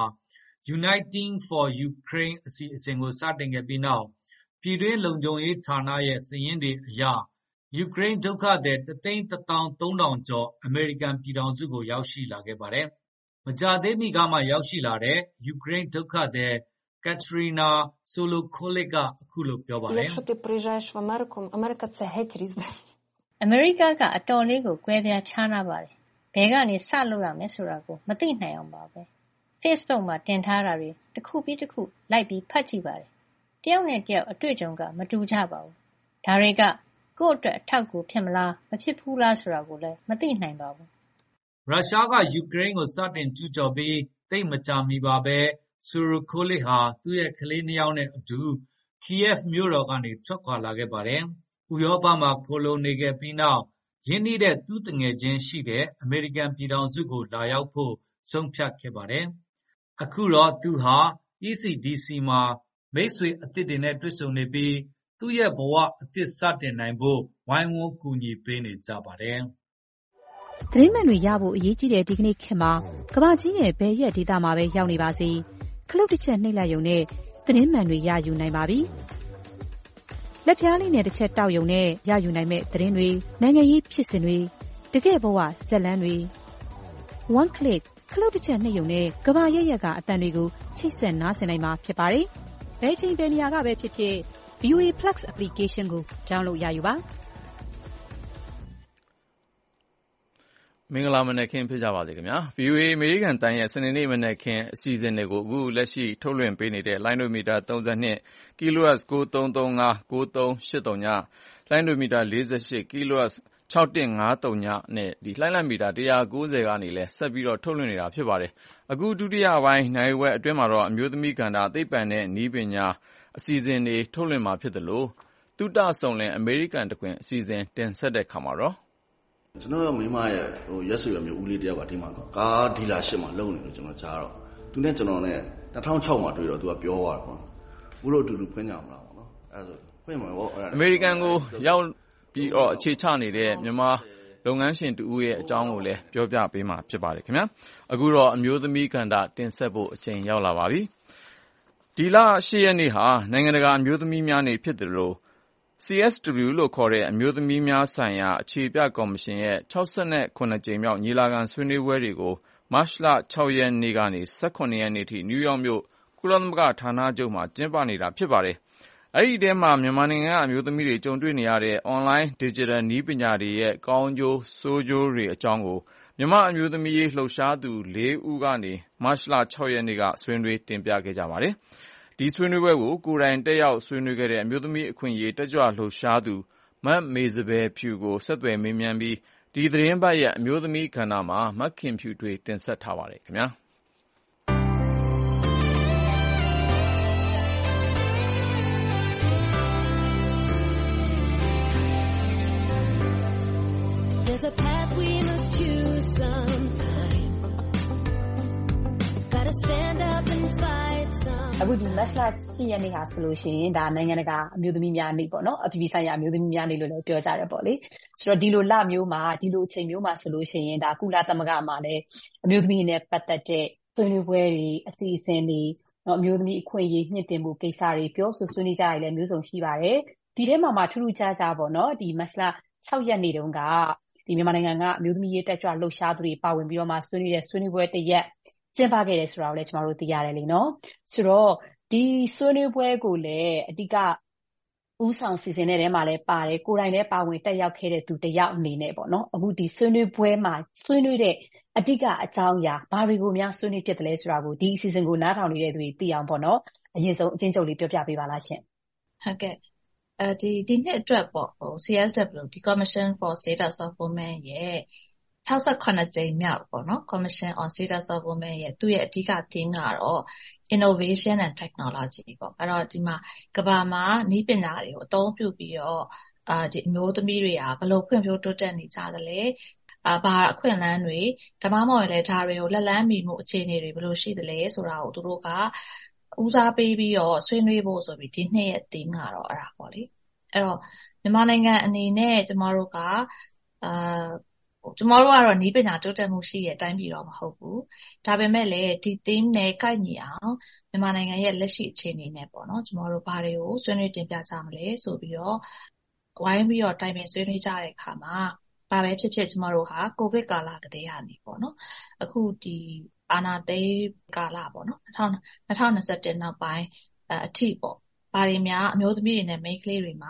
Uniting for Ukraine အစီအစဉ်ကိုစတင်ခဲ့ပြီးနောက်ပြည်တွင်းလုံခြုံရေးဌာနရဲ့စာရင်းတွေအရယူကရိန်းဒုက္ခသည်တသိန်းတစ်သောင်းသုံးထောင်ကျော်အမေရိကန်ပြည်ထောင်စုကိုရောက်ရှိလာခဲ့ပါတယ်။မကြာသေးမီကမှရောက်ရှိလာတဲ့ယူကရိန်းဒုက္ခသည် Katerina Solokolik ကအခုလိုပြောပါတယ်။ Якщо ти приїжджаєш в Америку, Америка це геть різне. အမေရိကကအတော်လေးကိုကွဲပြားခြားနားပါတယ်။ဘယ်ကနေစလုပ်ရမလဲဆိုတာကိုမသိနိုင်အောင်ပါပဲ။ Facebook မှာတင်ထားတာတွေတစ်ခုပြီးတစ်ခုလိုက်ပြီးဖတ်ကြည့်ပါတယ်။တယောက်နဲ့တယောက်အတွေ့အကြုံကမတူကြပါဘူး။ဒါတွေကကိုယ့်အတွက်အထောက်အကူဖြစ်မလားမဖြစ်ဘူးလားဆိုတာကိုလည်းမသိနိုင်ပါဘူး။ရုရှားကယူကရိန်းကိုစတင်ကျူးကျော်ပြီးသိပ်မကြာမီပါပဲSolokolik ဟာသူ့ရဲ့ကလေးနှစ်ယောက်နဲ့အတူ Kiev မြို့တော်ကနေထွက်ခွာလာခဲ့ပါတယ်။ဥရောပမှာခိုလှုံနေခဲ့ပြီးနောက်ရင်းနှီးတဲ့သူ့တငယ်ချင်းရှိတဲ့အမေရိကန်ပြည်ထောင်စုကိုလာရောက်ဖို့ဆုံးဖြတ်ခဲ့ပါတယ်။အခုတော့သူဟာ E C D C မှာမိတ်ဆွေအသစ်တွေနဲ့တွေ့ဆုံနေပြီးသူ့ရဲ့ဘဝအသစ်စတင်နိုင်ဖို့ဝိုင်းဝန်းကူညီပေးနေကြပါတယ်။သတင်းမှန်တွေရဖို့အရေးကြီးတဲ့ဒီကနေ့ခေတ်မှာကမ္ဘာကြီးရဲ့ဘယ်ရက်ဒေသမှာပဲရောက်နေပါစေခလုတ်တစ်ချက်နှိပ်လိုက်ရုံနဲ့သတင်းမှန်တွေရယူနိုင်ပါပြီ။လက်ပြားလေးနဲ့တစ်ချက်တောက်ရုံနဲ့ရယူနိုင်မဲ့သတင်းတွေနိုင်ငံရေးဖြစ်စဉ်တွေတကယ့်ဘဝဇာတ်လမ်းတွေ one click ခလုတ်တစ်ချက်နှိပ်ရုံနဲ့ကမ္ဘာရဲ့ရက်ကအတန်တွေကိုချိတ်ဆက်နားဆင်နိုင်မှာဖြစ်ပါတယ်။ဘယ်ချိန်ဘယ်နေရာကပဲဖြစ်ဖြစ် V O A Plus application ကို download ရယူပါမင်္ဂလာမနက်ခင်းဖြစ်ကြပါစေခင်ဗျာ V O A အမေရိကန်တိုင်းရဲ့စနေနေ့မနက်ခင်းအစီအစဉ်တွေကိုအခုလက်ရှိထုတ်လွှင့်ပေးနေတဲ့လိုင်းဒိုမီတာသုံး၂ kilohertz ၉၃၃၅ ၉၃၈၃ညလိုင်းဒိုမီတာ၄၈ kilohertz ၆၁၅၃ညနဲ့ဒီလိုင်းလံမီတာ၁၉၀ကနေလည်းဆက်ပြီးတော့ထုတ်လွှင့်နေတာဖြစ်ပါတယ်အခုဒုတိယပိုင်းနိုင်ဝက်အတွင်းမှာတော့အမျိုးသမီးကဏ္ဍသိပ္ပံနဲ့နည်းပညာအစီအစဉ်တွေထုတ်လွှင့်မှာဖြစ်တယ်လို့သုတဆုံလင်အမေရိကန်တခွင်အစီအစဉ်တင်ဆက်တဲ့ခါမှာတော့ကျွန်တော်မိမရဲ့ဟိုရက်ဆွေရမျိုးဦးလေးတယောက်ကဒီမှာကားဒီလာရှစ်မှာလုံနေလို့ကျွန်တော်ကြားတော့သူနဲ့ကျွန်တော်နဲ့၂၀၀၆မှာတွေ့တော့သူကပြောသွားတယ်ပေါ့ဦးတို့အတူတူဖွင့်ကြမလားပေါ့နော်အဲ့ဒါဆိုဖွင့်မှာပေါ့အဲ့ဒါအမေရိကန်ကိုရောက်ပြီးတော့အခြေချနေတဲ့မြန်မာလုပ်ငန်းရှင်တူရဲ့အကြောင်းကိုလည်းပြောပြပေးမှာဖြစ်ပါတယ်ခင်ဗျာအခုတော့အမျိုးသမီးကဏ္ဍတင်ဆက်ဖို့အချိန်ရောက်လာပါပြီဒီလ၈ရက်နေ့ဟာနိုင်ငံတကာအမျိုးသမီးများနေ့ဖြစ်တယ်လို့ C S W လို့ခေါ်တဲ့အမျိုးသမီးများဆိုင်ရာအခြေပြကော်မရှင်ရဲ့၆၇ကြိမ်မြောက်ညီလာခံဆွေးနွေးပွဲတွေကိုမတ်လ၆ရက်နေ့ကနေ၁၇ရက်နေ့ထိနယူးယောက်မြို့ကုလသမဂ္ဂဌာနချုပ်မှာကျင်းပနေတာဖြစ်ပါတယ်။အဲဒီထဲမှာမြန်မာနိုင်ငံကအမျိုးသမီးတွေကြုံတွေ့နေရတဲ့ online digital နည်းပညာတွေရဲ့ကောင်းကျိုးဆိုးကျိုးတွေအကြောင်းကိုမြန်မာအမျိုးသမီးရေးလှုပ်ရှားသူလေးဦးကနေမတ်လ၆ရက်နေ့ကဆွေးနွေးတင်ပြခဲ့ကြပါတယ်။ဒီဆွေးနွေးပွဲကိုကိုယ်တိုင်တက်ရောက်ဆွေးနွေးခဲ့တဲ့အမျိုးသမီးအခွင့်အရေးတက်ကြွလှုပ်ရှားသူမတ်မေစပယ်ဖြူကိုဆက်သွယ်မေးမြန်းပြီးဒီသတင်းပတ်ရဲ့အမျိုးသမီးကဏ္ဍမှာမတ်ခင်ဖြူတွေတင်ဆက်ထားပါတယ်ခင်ဗျာ There's a path we must choose sometime. Gotta stand up and fight some. အခုဒီ March 七ရက်နေ့ဟာဆိုလို့ရှိရင်ဒါနိုင်ငံတကာအမျိုးသမီးများနေ့ပေါ့နော်အပြည်ပြည်ဆိုင်ရာအမျိုးသမီးများနေ့လို့လည်းပြောကြတယ်ပေါ့လေဆိုတော့ဒီလိုလမျိုးမှာဒီလိုအချိန်မျိုးမှာဆိုလို့ရှိရင်ဒါကုလသမဂ္ဂမှာလည်းအမျိုးသမီးနဲ့ပတ်သက်တဲ့ဆွေးနွေးပွဲတွေအစီအစဉ်တွေနော်အမျိုးသမီးအခွင့်အရေးမြင့်တင်မှုကိစ္စတွေပြောဆိုဆွေးနွေးကြရလည်းမျိုးစုံရှိပါတယ်ဒီထဲမှာမှထူးထူးခြားခြားပေါ့နော်ဒီ March ၆ရက်နေ့တုန်းကဒီမြန်မာနိုင်ငံကအမျိုးသမီးရေးတက်ကြွလှုပ်ရှားသူတွေပါဝင်ပြီးတော့မှဆွေးနွေးတဲ့ဆွေးနွေးပွဲတစ်ရက်ကျင်းပခဲ့တယ်ဆိုတာကိုလည်းကျွန်တော်တို့သိရတယ်လေနော်ဆိုတော့ဒီဆွေးနွေးပွဲကိုလည်းအဓိကဦးဆောင်စီစဉ်တဲ့ထဲမှာလည်းပါတယ်ကိုယ်တိုင်လည်းပါဝင်တက်ရောက်ခဲ့တဲ့သူတစ်ယောက်အနေနဲ့ပေါ့နော်အခုဒီဆွေးနွေးပွဲမှာဆွေးနွေးတဲ့အဓိကအကြောင်းအရာဘာတွေကိုများဆွေးနွေးဖြစ်တယ်လဲဆိုတာကိုဒီအစီအစဉ်ကိုနားထောင်နေတဲ့သူတွေသိအောင်ပေါ့နော်အရင်ဆုံးအချင်းချုပ်လေးပြောပြပေးပါလားရှင်ဟုတ်ကဲ့အဲဒီဒီနှစ်အတွက်ပေါ့ဟို C S W ဒီ Commission for Status of Women ရဲ့၆၇ကြိမ်မြောက်ပေါ့နော် Commission on Status of Women ရဲ့သူ့ရဲ့အဓိက theme ကတော့ Innovation and Technology ပေါ့အဲ့တော့ဒီမှာကမ္ဘာမှာနည်းပညာတွေကိုအသုံးပြုပြီးတော့အာဒီအမျိုးသမီးတွေကဘယ်လိုဖွံ့ဖြိုးတိုးတက်နေကြသလဲအာဘာအခွင့်အလမ်းတွေဓမ္မမော်လည်းဒါတွေကိုလက်လန်းမီမှုအခြေအနေတွေဘယ်လိုရှိသလဲဆိုတာကိုသူတို့ကဦးစားပေးပြီးတော့ဆွေးနွေးဖို့ဆိုပြီးဒီနှစ်ရဲ့ theme ကတော့အဲ့ဒါပေါ့လေအဲ့တော့မြန်မာနိုင်ငံအနေနဲ့ကျမတို့ကအာကျမတို့ကတော့နည်းပညာတိုးတက်မှုရှိတဲ့အတိုင်းပြည်တော့မဟုတ်ဘူးဒါပေမဲ့လည်းဒီ theme နဲ့ကိုက်ညီအောင်မြန်မာနိုင်ငံရဲ့လက်ရှိအခြေအနေနဲ့ပေါ့နော်ကျမတို့ဘာတွေကိုဆွေးနွေးတင်ပြကြမလဲဆိုပြီးတော့ဝိုင်းပြီးတော့တိုင်ပင်ဆွေးနွေးကြတဲ့အခါမှာဘာပဲဖြစ်ဖြစ်ကျမတို့ဟာကိုဗစ်ကာလကတည်းကနေပေါ့နော်အခုဒီအာဏာသိမ်းကာလပေါ့နော်၂၀၂၁နောက်ပိုင်းအထိပေါ့ဘာတွေများအမျိုးသမီးတွေနဲ့မိန်းကလေးတွေမှာ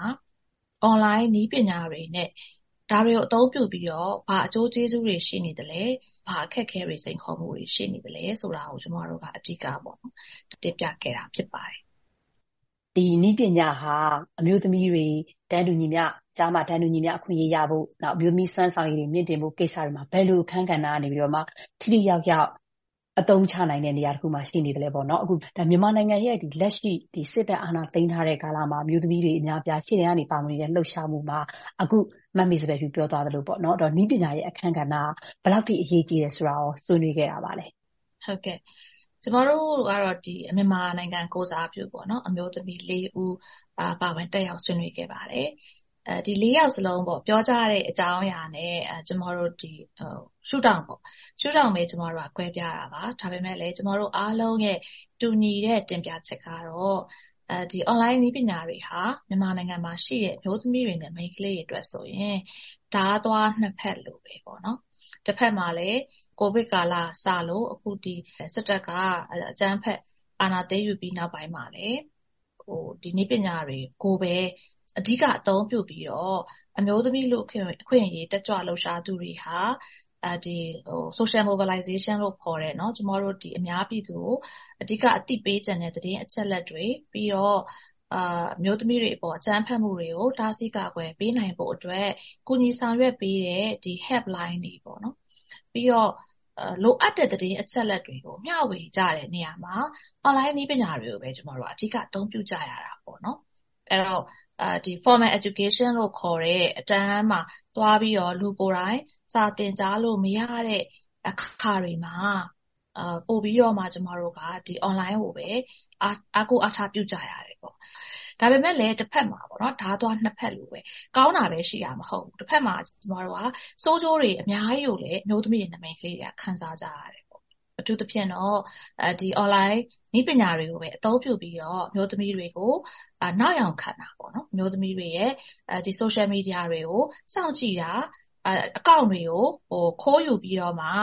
online နည်းပညာတွေနဲ့ဒါတွေကိုအသုံးပြုပြီးတော့ဘာအကျိုးကျေးဇူးတွေရှိနေတယ်လဲဘာအခက်အခဲတွေစိန်ခေါ်မှုတွေရှိနေတယ်လဲဆိုတာကိုကျမတို့ကအဓိကပေါ့နော်တင်ပြခဲ့တာဖြစ်ပါတယ်ဒီနည်းပညာဟာအမျိုးသမီးတွေတန်းတူညီမျှကြားမှာတန်းတူညီမျှအခွင့်အရေးရဖို့နောက်အမျိုးသမီးစွမ်းဆောင်ရည်တွေမြင့်တင်ဖို့ကိစ္စတွေမှာဘယ်လိုအခန်းကဏ္ဍကနေပြီးတော့မှထိထိရောက်ရောက်အသုံးချနိုင်တဲ့နေရာတစ်ခုမှာရှိနေတယ်လေပေါ့နော်အခုဒါမြန်မာနိုင်ငံရဲ့ဒီလက်ရှိဒီစစ်တပ်အာဏာသိမ်းထားတဲ့ကာလမှာမျိုးသမီးတွေအများပြားရှေ့တန်းကနေပါဝင်နေတဲ့လှုပ်ရှားမှုမှာအခုမတ်မေစပယ်ဖြူပြောသွားသလိုပေါ့နော်တော့ဤပညာရဲ့အခန်းကဏ္ဍဘယ်လောက်ထိအရေးကြီးတယ်ဆိုတာကိုဆွေးနွေးခဲ့တာပါလေဟုတ်ကဲ့ကျမတို့ကတော့ဒီမြန်မာနိုင်ငံကိုစားပြုပေါ့နော်အမျိုးသမီးလေးဦးအာပါဝင်တက်ရောက်ဆွေးနွေးခဲ့ပါတယ်အဲဒီလေးယောက်စလုံးပေါ့ပြောကြတဲ့အကြောင်းအရာနဲ့အဲကျမတို့ဒီဟိုရှုထောင့်ပေါ့ရှုထောင့်ပဲကျမတို့ကကွဲပြားတာပါဒါပေမဲ့လည်းကျမတို့အားလုံးရဲ့တူညီတဲ့တင်ပြချက်ကတော့အဲဒီ online နည်းပညာတွေဟာမြန်မာနိုင်ငံမှာရှိတဲ့မျိုးသမီးတွေနဲ့မိန်းကလေးတွေအတွက်ဆိုရင်ဓာတ်သွားနှစ်ဖက်လိုပဲပေါ့နော်တစ်ဖက်မှာလည်းကိုဗစ်ကာလစလို့အခုဒီစစ်တပ်ကအကြမ်းဖက်အာဏာသိမ်းယူပြီးနောက်ပိုင်းမှာလည်းဟိုဒီနည်းပညာတွေကိုပဲအဓိကအသုံးပြုပြီးတော့အမျိုးသမီးလူအခွင့်အခွင့်အရေးတက်ကြွလှုပ်ရှားသူတွေဟာအဲဒီဟို social mobilization လို့ခေါ်တယ်เนาะကျမတို့ဒီအများပြည်သူကိုအဓိကအသိပေးကြတဲ့သတင်းအချက်လက်တွေပြီးတော့အာမျိုးသမီးတွေအပေါ်အကြမ်းဖက်မှုတွေကိုတားဆီးကာကွယ်ပေးနိုင်ဖို့အတွက်ကုညီဆောင်ရွက်ပေးတဲ့ဒီ helpline တွေပေါ့နော်ပြီးတော့လိုအပ်တဲ့သတင်းအချက်လက်တွေကိုမျှဝေကြတဲ့နေရာမှာ online နည်းပညာတွေကိုပဲကျမတို့အဓိကအသုံးပြုကြရတာပေါ့နော်အဲ့တော့အာဒီ formal education လို့ခေါ်တဲ့အတန်းမှာသွားပြီးတော့လူကိုယ်တိုင်စာသင်ကြားလို့မရတဲ့အခါတွေမှာအာပို့ပြီးတော့မှကျမတို့ကဒီ online ကိုပဲအားကိုးအားထားပြုကြရတယ်ပေါ့ဒါပေမဲ့လည်းတစ်ဖက်မှာပေါ့နော်ဓာတ်သွားနှစ်ဖက်လိုပဲကောင်းတာပဲရှိရမှာမဟုတ်ဘူးတစ်ဖက်မှာကျမတို့ကစိုးကျိုးတွေအများကြီးကိုလည်းမျိုးသမီးတွေနာမည်ကလေးတွေကခန်းစားကြရတယ်ပေါ့အထူးသဖြင့်တော့အဲဒီ online နည်းပညာတွေကိုပဲအသုံးပြုပြီးတော့မျိုးသမီးတွေကိုအာနောက်ရောက်ခံတာပေါ့နော်မျိုးသမီးတွေရဲ့အဲဒီ social media တွေကိုစောင့်ကြည့်တာအကောင့်တွေကိုဟိုခိုးယူပြီးတော့မှ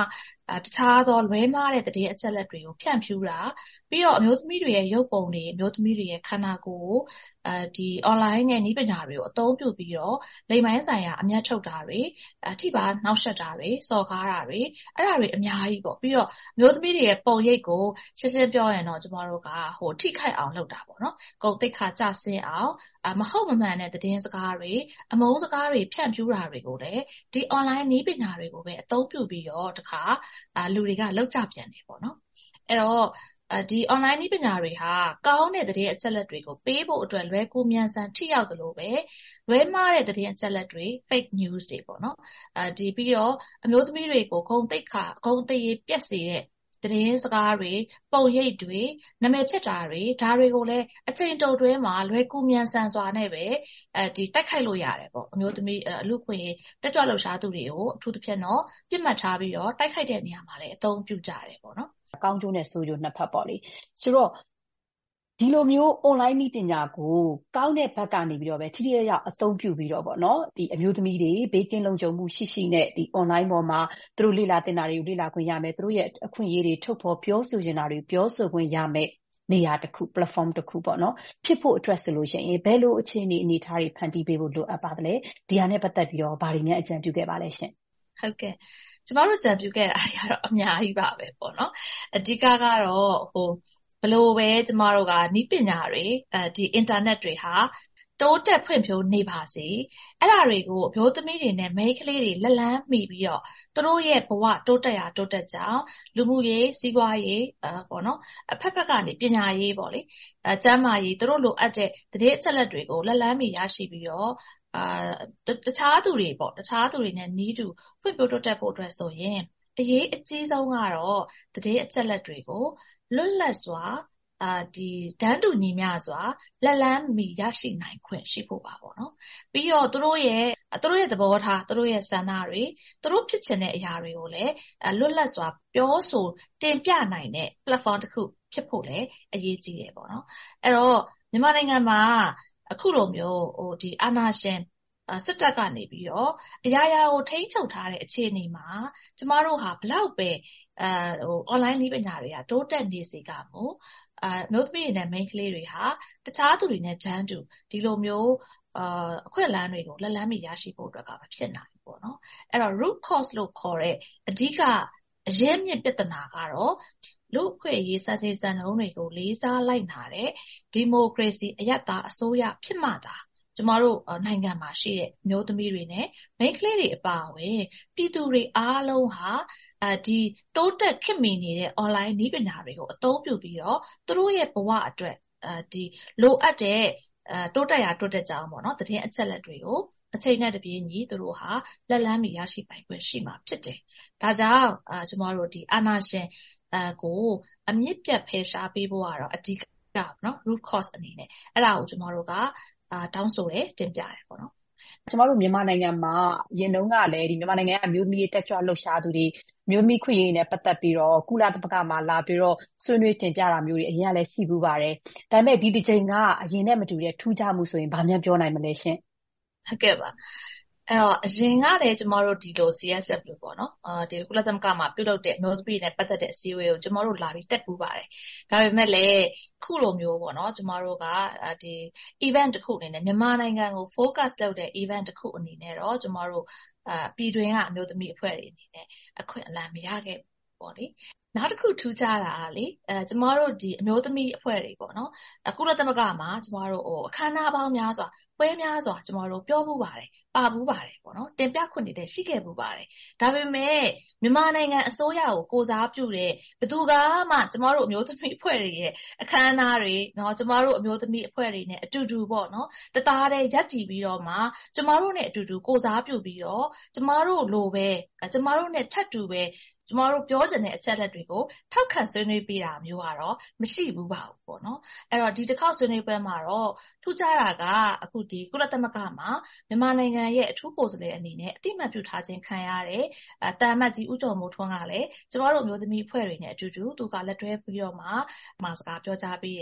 တခြားသောလွဲမှားတဲ့သတင်းအချက်အလက်တွေကိုဖြန့်ဖြူးတာပြီးတော့အမျိုးသမီးတွေရဲ့ရုပ်ပုံတွေအမျိုးသမီးတွေရဲ့ခန္ဓာကိုယ်ကိုအဲဒီ online နဲ့နည်းပညာတွေကိုအသုံးပြုပြီးတော့လိင်ပိုင်းဆိုင်ရာအမြတ်ထုတ်တာတွေအထိပါနှောက်ယှက်တာတွေစော်ကားတာတွေအဲ့ဒါတွေအများကြီးပေါ့ပြီးတော့အမျိုးသမီးတွေရဲ့ပုံရိပ်ကိုရှင်းရှင်းပြောရင်တော့ကျမတို့ကဟိုထိခိုက်အောင်လုပ်တာပေါ့နော်ဂုဏ်သိက္ခာကျဆင်းအောင်အမဟုတ်မမှန်တဲ့သတင်းစကားတွေအမုန်းစကားတွေဖြန့်ဖြူးတာတွေကိုလည်းဒီ online နည်းပညာတွေကိုပဲအသုံးပြုပြီးတော့တခါလူတွေကလောက်ကြပြန်တယ်ပေါ့နော်အဲ့တော့ဒီ online နည်းပညာတွေဟာကောင်းတဲ့သတင်းအချက်အလက်တွေကိုပေးဖို့အတွက်လွယ်ကူမြန်ဆန်ထိရောက်သလိုပဲလွဲမှားတဲ့သတင်းအချက်အလက်တွေ fake news တွေပေါ့နော်အဲဒီပြီးတော့အမျိုးသမီးတွေကိုဂုဏ်သိက္ခာဂုဏ်သိရေးပျက်စေတဲ့သတင်းစကားတွေပုံရိပ်တွေနာမည်ဖြစ်တာတွေဒါတွေကိုလည်းအချိန်တိုတွင်းမှာလွယ်ကူမြန်ဆန်စွာနဲ့ပဲအဲဒီတိုက်ခိုက်လို့ရတယ်ပေါ့အမျိုးသမီးအလူခွင့်တက်ကြွလှုပ်ရှားသူတွေကိုအထူးသဖြင့်တော့ပြစ်မှတ်ထားပြီးတော့တိုက်ခိုက်တဲ့နေရာမှာလည်းအသုံးပြုကြတယ်ပေါ့နော်ကောင်းကျိုးနဲ့ဆိုးကျိုးနှစ်ဖက်ပေါ့လေဆိုတော့ဒီလိုမျိုး online နည်းပညာကိုကောင်းတဲ့ဘက်ကနေပြီးတော့ပဲထိထိရောက်အသုံးပြုပြီးတော့ပေါ့နော်ဒီအမျိုးသမီးတွေဘေးကင်းလုံခြုံမှုရှိရှိနဲ့ဒီ online ပေါ်မှာသူတို့လေ့လာသင်တာတွေကိုလေ့လာခွင့်ရမယ်သူတို့ရဲ့အခွင့်အရေးတွေထုတ်ဖော်ပြောဆိုနေတာတွေပြောဆိုခွင့်ရမယ်နေရာတစ်ခု platform တစ်ခုပေါ့နော်ဖြစ်ဖို့အတွက်ဆိုလို့ရှိရင်ဘယ်လိုအခြေအနေအနေထားတွေဖန်တီးပေးဖို့လိုအပ်ပါသလဲဒီဟာနဲ့ပတ်သက်ပြီးတော့ဗာတွေများအကြံပြုခဲ့ပါလဲရှင်ဟုတ်ကဲ့ကျမတို့ကြံပြုခဲ့တာတွေကတော့အများကြီးပါပဲပေါ့နော်အဓိကကတော့ဟိုဘလို့ပဲကျမတို့ကနီးပညာတွေအဲဒီ internet တွေဟာတိုးတက်ဖွံ့ဖြိုးနေပါစေအဲ့ဒါတွေကိုအမျိုးသမီးတွေနဲ့မိန်းကလေးတွေလက်လန်းမိပြီးတော့သူတို့ရဲ့ဘဝတိုးတက်ရာတိုးတက်ကြောင်းလူမှုရေးစီးပွားရေးအဲပေါ့နော်အဖက်ဖက်ကနေပညာရေးပေါ့လေအဲကျန်းမာရေးသူတို့လိုအပ်တဲ့သတင်းအချက်အလက်တွေကိုလက်လန်းမိရရှိပြီးတော့အာတခြားသူတွေပေါ့တခြားသူတွေနဲ့နီးတူဖွံ့ဖြိုးတိုးတက်ဖို့အတွက်ဆိုရင်အရေးအကြီးဆုံးကတော့သတင်းအချက်အလက်တွေကိုလွတ်လပ်စွာအာဒီတန်းတူညီမျှစွာလက်လန်းမီရရှိနိုင်ခွင့်ရှိဖို့ပါပေါ့နော်ပြီးတော့သူတို့ရဲ့သူတို့ရဲ့သဘောထားသူတို့ရဲ့ဆန္ဒတွေသူတို့ဖြစ်ချင်တဲ့အရာတွေကိုလည်းလွတ်လပ်စွာပြောဆိုတင်ပြနိုင်တဲ့ platform တစ်ခုဖြစ်ဖို့လည်းအရေးကြီးတယ်ပေါ့နော်အဲ့တော့မြန်မာနိုင်ငံမှာအခုလိုမျိုးဟိုဒီအာဏာရှင်စစ်တပ်ကနေပြီးတော့အရာရာကိုထိန်းချုပ်ထားတဲ့အခြေအနေမှာကျမတို့ဟာဘလောက်ပဲအဲဟို online နည်းပညာတွေကတိုးတက်နေစေကမူအာမျိုးသမီးတွေနဲ့မိန်းကလေးတွေဟာတခြားသူတွေနဲ့တန်းတူဒီလိုမျိုးအာအခွင့်အလမ်းတွေကိုလက်လန်းမီရရှိဖို့အတွက်ကမဖြစ်နိုင်ဘူးပေါ့နော်အဲ့တော့ root cause လို့ခေါ်တဲ့အဓိကအရင်းမြစ်ပြဿနာကတော့လူ့အခွင့်အရေးစံချိန်စံနှုန်းတွေကိုလေးစားလိုက်နာတဲ့ဒီမိုကရေစီအရပ်သားအစိုးရဖြစ်မှသာကျမတို့နိုင်ငံမှာရှိတဲ့မျိုးသမီးတွေနဲ့မိန်းကလေးတွေအပါအဝင်ပြည်သူတွေအားလုံးဟာအဲဒီတိုးတက်ခင်မီနေတဲ့ online နည်းပညာတွေကိုအသုံးပြုပြီးတော့သူတို့ရဲ့ဘဝအတွက်အဲဒီလိုအပ်တဲ့တိုးတက်ရာတိုးတက်ကြအောင်ပေါ့နော်သတင်းအချက်အလက်တွေကိုအချိန်နဲ့တပြေးညီသူတို့ဟာလက်လန်းမီရရှိပိုင်ခွင့်ရှိမှာဖြစ်တယ်။ဒါကြောင့်အာကျမတို့ဒီအာဏာရှင်အကိုအမြင့်ပြတ်ဖယ်ရှားပေးဖို့ကတော့အဓိကနော် root cause အနေနဲ့အဲ့ဒါကိုကျမတို့ကအာတောင်းဆိုတယ်တင်ပြတယ်ပေါ့နော်ကျမတို့မြန်မာနိုင်ငံမှာရင်တုန်းကလည်းဒီမြန်မာနိုင်ငံကအမျိုးသမီးတက်ကြွလှုပ်ရှားသူတွေမျိုးသမီးခွင့်ရေးနဲ့ပတ်သက်ပြီးတော့ကုလသမဂ္ဂမှာလာပြီးတော့ဆွေးနွေးတင်ပြတာမျိုးတွေအရင်ကလည်းရှိဘူးပါတယ်ဒါပေမဲ့ဒီတစ်ချိန်ကအရင်နဲ့မတူတဲ့ထူးခြားမှုဆိုရင်ဗာများပြောနိုင်မလဲရှင်ဟုတ်ကဲ့ပါအဲ့တော့အရင်ကလည်းကျမတို့ဒီလို C S F လို့ပေါ့နော်အာဒီကုလသမဂ္ဂမှာပြုလုပ်တဲ့အမျိုးသမီးတွေနဲ့ပတ်သက်တဲ့အစည်းအဝေးကိုကျမတို့လာပြီးတက်ပူးပါတယ်ဒါပေမဲ့လည်းခုလိုမျိုးပေါ့နော်ကျမတို့ကဒီ event တစ်ခုအနေနဲ့မြန်မာနိုင်ငံကို focus လုပ်တဲ့ event တစ်ခုအနေနဲ့တော့ကျမတို့အာပြည်တွင်းကအမျိုးသမီးအဖွဲ့တွေအနေနဲ့အခွင့်အလမ်းမရခဲ့ဘူးပေါ့လေနောက်တစ်ခုထူးခြားတာကလေအဲကျမတို့ဒီအမျိုးသမီးအဖွဲ့တွေပေါ့နော်ကုလသမဂ္ဂမှာကျမတို့ဟိုအခမ်းအနားပေါင်းများစွာပွဲများစွာကျမတို့ပြောမှုပါတယ်ပါမှုပါတယ်ပေါ့နော်တင်ပြခွင့်တွေရှိခဲ့မှုပါတယ်ဒါပေမဲ့မြန်မာနိုင်ငံအစိုးရကိုကိုစားပြုတဲ့ဘယ်သူကမှကျမတို့အမျိုးသမီးအဖွဲ့တွေရဲ့အခမ်းအနားတွေเนาะကျမတို့အမျိုးသမီးအဖွဲ့တွေနဲ့အတူတူပေါ့နော်တသားတည်းရပ်တည်ပြီးတော့မှကျမတို့နဲ့အတူတူကိုစားပြုပြီးတော့ကျမတို့လိုပဲကျမတို့နဲ့ထပ်တူပဲကျမတို့ပြောချင်တဲ့အချက်အလက်တွေကိုထောက်ခံဆွေးနွေးပေးတာမျိုးကတော့မရှိဘူးပါဘူးပေါ့နော်အဲ့တော့ဒီတစ်ခေါက်ဆွေးနွေးပွဲမှာတော့ထူးခြားတာကအခုဒီကုလသမဂ္ဂမှာမြန်မာနိုင်ငံရဲ့အထူးကိုယ်စားလှယ်အနေနဲ့အတိအမှတ်ပြုထားခြင်းခံရတဲ့အဲတာမတ်ကြီးဦးကျော်မိုးထွန်းကလည်းကျမတို့မျိုးသမီးအဖွဲ့တွေနဲ့အတူတူသူကလက်တွဲပြီးတော့မှမှာစကားပြောကြားပေးတယ်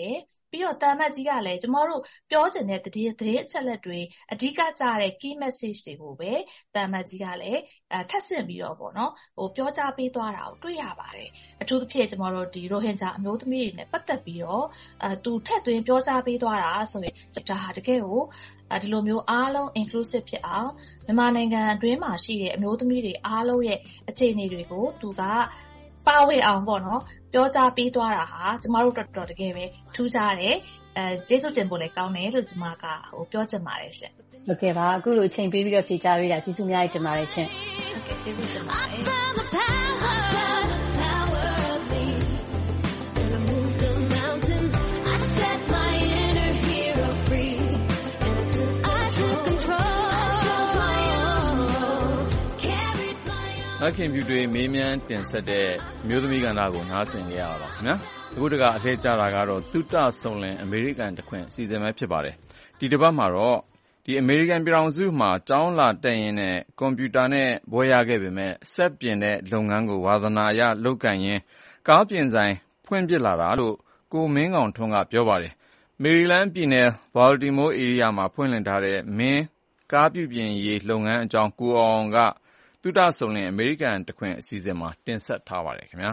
ပြီးတော့တန်မတ်ကြီးကလည်းကျမတို့ပြောချင်တဲ့သတင်းသတင်းအချက်လက်တွေအဓိကကျတဲ့ key message တွေကိုပဲတန်မတ်ကြီးကလည်းအဲထပ်ဆင့်ပြီးတော့ပေါ့နော်ဟိုပြောကြားပေးသွားတာကိုတွေ့ရပါတယ်အထူးသဖြင့်ကျမတို့ဒီရိုဟင်ဂျာအမျိုးသမီးတွေနဲ့ပတ်သက်ပြီးတော့အဲသူထက်သွင်းပြောကြားပေးသွားတာဆိုရင်ဒါဟာတကယ်ကိုအဲဒီလိုမျိုးအားလုံး inclusive ဖြစ်အောင်မြန်မာနိုင်ငံအတွင်းမှာရှိတဲ့အမျိုးသမီးတွေအားလုံးရဲ့အခြေအနေတွေကိုသူကပါဝင်အောင်ပေါ့နော်ပြောကြားပေးသွားတာဟာကျမတို့တော်တော်တကယ်ပဲထူးခြားတယ်အဲကျေးဇူးတင်ဖို့လည်းကောင်းတယ်လို့ကျမကဟိုပြောချင်ပါတယ်ရှင်ဟုတ်ကဲ့ပါအခုလိုအချိန်ပေးပြီးတော့ဖြေကြားပေးတာကျေးဇူးများတင်ပါတယ်ရှင်ဟုတ်ကဲ့ကျေးဇူးတင်ပါတယ်အခင်ပြူတွေမေးမြန်းတင်ဆက်တဲ့အမျိုးသမီးကဏ္ဍကိုနားဆင်ကြရတာပါခင်ဗျာအခုတကအထက်ကြတာကတော့သုတဆုံလင်အမေရိကန်တခွင်အစီအစဉ်ပဲဖြစ်ပါတယ်ဒီတစ်ပတ်မှာတော့ဒီအမေရိကန်ပြည်ထောင်စုမှာကျောင်းလာတက်ရင်နဲ့ကွန်ပျူတာနဲ့ဘွဲရခဲ့ပေမဲ့စက်ပြင်တဲ့လုပ်ငန်းကိုဝါသနာအရလုပ်ကင်ရင်ကားပြင်ဆိုင်ဖွင့်ပြစ်လာတာလို့ကိုမင်းကောင်ထွန်းကပြောပါတယ်မေရီလန်းပြည်နယ်ဘာလတီမိုးဧရိယာမှာဖွင့်လှစ်ထားတဲ့မင်းကားပြုပြင်ရေးလုပ်ငန်းအကြောင်းကိုအောင်ကသုတဆုံလင်အမေရိကန်တခွင်အစီအစဉ်မှာတင်ဆက်ထားပါတယ်ခင်ဗျာ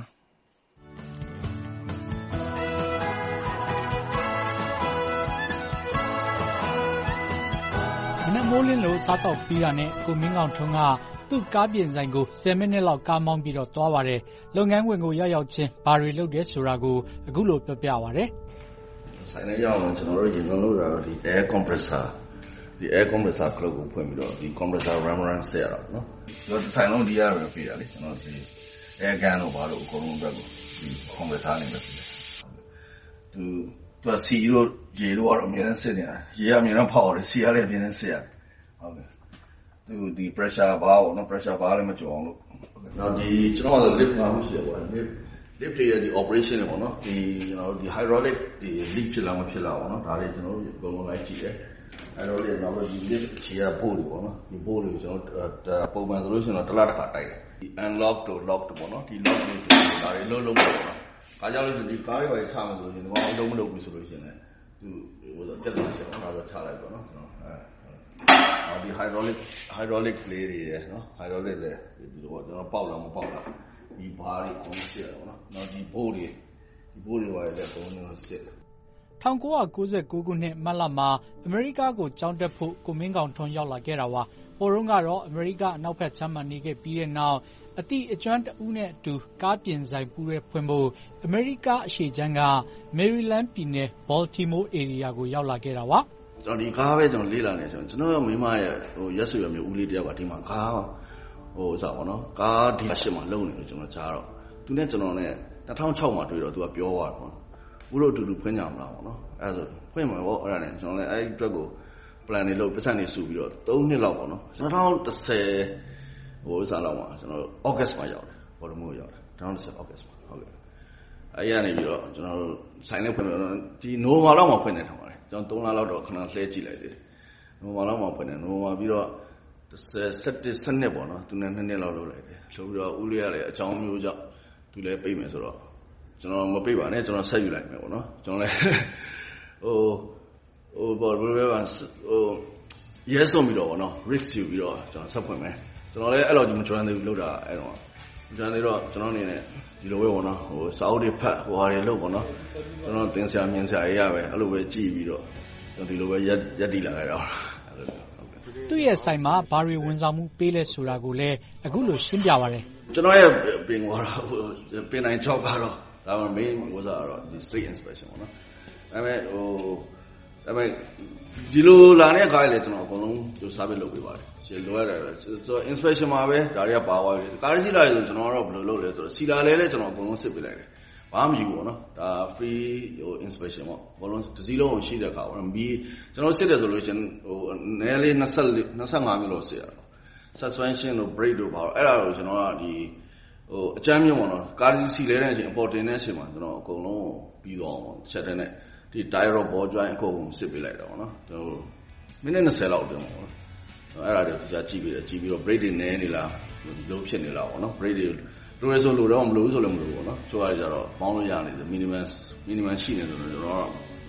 မနက်မိုးလင်းလို့စားတော့ပြီးတာနဲ့ကိုမင်းကောင်ထွန်းကသူ့ကားပြင်ဆိုင်ကိုဆယ်မိနစ်လောက်ကားမောင်းပြီးတော့သွားပါတယ်လုပ်ငန်းဝင်ကိုရောက်ရောက်ချင်းဘာတွေလုပ်တယ်ဆိုတာကိုအခုလိုပြောပြပါရတယ်ဆိုင်ထဲရောက်ရင်ကျွန်တော်တို့ရင်ဆုံးလုပ်တာတော့ဒီ air compressorဒီ air compressor club ကိုဖွင့်ပြီးတော့ဒီ compressor ram ram ဆက်ရတော့နော်ကျွန်တော်ဆိုင်လုံးဒီရတယ်ပြရလေကျွန်တော်ဒီ air gun တို့ဘာလို့အကုန်လုံးအတွက်ကိုဒီ compressor နဲ့ပဲပြတယ်သူသူကစီရိုရေတို့ကတော့အများနဲ့စစ်နေတာရေကအများနဲ့ဖောက်ရတယ်စီရလည်းအများနဲ့စစ်ရတယ်ဟုတ်ကဲ့သူဒီ pressure ဘာပေါ့နော် pressure ဘာလည်းမကြော်အောင်လို့နောက်ဒီကျွန်တော်က lift မှာမှုရှိရပါမယ် lift ရဲ့ဒီ operation တွေပေါ့နော်ဒီကျွန်တော်ဒီ hydraulic ဒီ leak ဖြစ်လာမဖြစ်လာပေါ့နော်ဒါတွေကျွန်တော်တို့အကုန်လုံးလိုက်ကြည့်တယ်အဲ့တော့လည်းနောက်ဒီ lift ခြေရပို့လို့ပေါ့နော်ဒီပို့လို့ကျွန်တော်ပုံမှန်ဆိုလို့ရှိရင်တော့တစ်လတစ်ခါတိုက်တယ်ဒီ unlock တို့ lock တို့ပေါ့နော်ဒီ lock တွေဒါတွေလုံးလုံးပေါ့နော်အားကြောင့်လို့ဒီကားတွေပဲချမယ်ဆိုရင်ဒီကောင်အလုံးမလုပ်ဘူးဆိုလို့ရှိရင်သူဟိုပြတ်သွားချက်နော်ဒါဆိုချလိုက်ပေါ့နော်ကျွန်တော်အဲအော်ဒီ hydraulic hydraulic လေးတွေရယ်နော် hydraulic လေဒီလိုပေါ့ကျွန်တော်ပေါက်လာမပေါက်လာဒီဘားတွေအကုန်စစ်ရပေါ့နော်နောက်ဒီဘိုးတွေဒီဘိုးတွေပါလေအကုန်လုံးစစ်၁၉၉၉ခုနှစ်မတ်လမှာအမေရိကကိုကျောင်းတက်ဖို့ကိုမင်းကောင်ထွန်းရောက်လာခဲ့တာပါ။ဟိုတုန်းကတော့အမေရိကအနောက်ဘက်ခြမ်းမှာနေခဲ့ပြီးတဲ့နောက်အသည့်အကျွမ်းတဦးနဲ့အတူကားပြင်ဆိုင်ပူးရဲဖွင့်ဖို့အမေရိကအရှေ့ခြမ်းကမေရီလန်းပြည်နယ်ဘော်တီမိုးဧရိယာကိုရောက်လာခဲ့တာပါ။ကျွန်တော်ဒီကားပဲကျွန်တော်လေ့လာနေဆိုကျွန်တော်ကမိမရဲ့ဟိုရက်ဆွေရမျိုးဦးလေးတယောက်ကဒီမှာကားဟိုဥစားပေါ့နော်ကားဒီရှစ်မှာလုံနေလို့ကျွန်တော်ကြားတော့သူနဲ့ကျွန်တော်နဲ့၂၀၀၆မှာတွေ့တော့သူကပြောသွားတယ်ပေါ့ဦးတို့အတူတူဖွင့်ကြမလားပေါ့နော်အဲ့ဒါဆိုဖွင့်မှာပေါ့အဲ့ဒါနဲ့ကျွန်တော်လည်းအဲ့ဒီအတွက်ကို plan တွေလုပ်ပတ်စံတွေစုပြီးတော့၃နှစ်လောက်ပေါ့နော်၂၀၁၀ဟိုဥစားလောက်မှာကျွန်တော် August မှာရောက်တယ်ဘော်လမိုးရောက်တယ်၂၀၁၀ August မှာဟုတ်ကဲ့အဲ့ရနေပြီးတော့ကျွန်တော်ဆိုင်လေးဖွင့်တော့ဒီ Nova လောက်မှာဖွင့်နေထားပါတယ်ကျွန်တော်၃လလောက်တော့ခဏလှည့်ကြည့်လိုက်သေးတယ် Nova လောက်မှာဖွင့်နေ Nova ပြီးတော့၁၇ စနစ်ပေါ့နော်သူနဲ့နှစ်နှစ်လောက်လုပ်လိုက်တယ်လုပ်ပြီးတော့ဦးလေးရလည်းအကြောင်းမျိုးကြောင့်သူလည်းပြိမယ်ဆိုတော့ကျွန်တော်မပြိပါနဲ့ကျွန်တော်ဆက်ယူလိုက်မယ်ပေါ့နော်ကျွန်တော်လည်းဟိုဟိုဘော်ဘယ်လိုပဲဟိုရဲဆုံးပြီးတော့ပေါ့နော် risk ယူပြီးတော့ကျွန်တော်ဆက်ဖွင့်မယ်ကျွန်တော်လည်းအဲ့လိုကြီးမကျွမ်းသေးဘူးလုပ်တာအဲ့တော့မကျွမ်းသေးတော့ကျွန်တော်အနေနဲ့ဒီလိုပဲပေါ့နော်ဟိုစာအုပ်တွေဖတ်ဟိုဟာတွေလုပ်ပေါ့နော်ကျွန်တော်တင်ဆရာမြင်ဆရာရေးရပဲအဲ့လိုပဲကြည့်ပြီးတော့ကျွန်တော်ဒီလိုပဲရက်ရက်တည်လာခဲ့တော့သူ့ရဲ့ဆိုင်မှာဘာတွေဝန်ဆောင်မှုပေးလဲဆိုတာကိုလည်းအခုလိုရှင်းပြပါတယ်ကျွန်တော်ရဲ့ပင်ကတော့ပင်တိုင်း job ကတော့ဒါမှ main ဟိုစားတော့ဒီ street inspection ပေါ့နော်ဒါပေမဲ့ဟိုဒါပေမဲ့ဒီလိုလာတဲ့ကားလေကျွန်တော်အကုန်လုံးသူ service လုပ်ပေးပါတယ်ရှင်းလိုရတယ်ဆို inspection မှာပဲဒါတွေကပါသွားပြီကားစီလာဆိုကျွန်တော်ကတော့ဘယ်လိုလုပ်လဲဆိုတော့စီလာလဲလဲကျွန်တော်အကုန်လုံးစစ်ပေးလိုက်တယ်ဘာမှမယူဘူးပေါ့နော်ဒါ free ဟို inspection ပေါ့ဘောလုံးတစ်စီးလုံးကိုရှိတဲ့ခါပေါ့မီးကျွန်တော်စစ်တယ်ဆိုလို့ရှင်ဟိုနည်းလေး၂၅မိနစ်လောက်စစ်ရတော့ suspension တို့ brake တို့ပါတော့အဲ့ဒါကိုကျွန်တော်ကဒီဟိုအကြမ်းမြင့်ပေါ့နော်ကားစီလဲတဲ့အချိန် import တင်တဲ့အချိန်မှာကျွန်တော်အကုန်လုံးပြီးတော့ချက်တဲ့နဲ့ဒီ tire ရော ball joint အကုန်စစ်ပေးလိုက်တာပေါ့နော်ကျွန်တော်မိနစ်၂၀လောက်တင်ပေါ့အဲ့ဒါတွေတရားကြည့်ပြီးတယ်ကြည့်ပြီးတော့ brake တွေနည်းနေလားလုံးဖြစ်နေလားပေါ့နော် brake တွေလိုရဆိုလိုတော့မလို့ဆိုလည်းမလို့ပေါ့နော်ချိုးရကြတော့ပေါင်းလို့ရနေတယ် minimum minimum ရှိနေတယ်ဆိုတော့ကျွန်တော်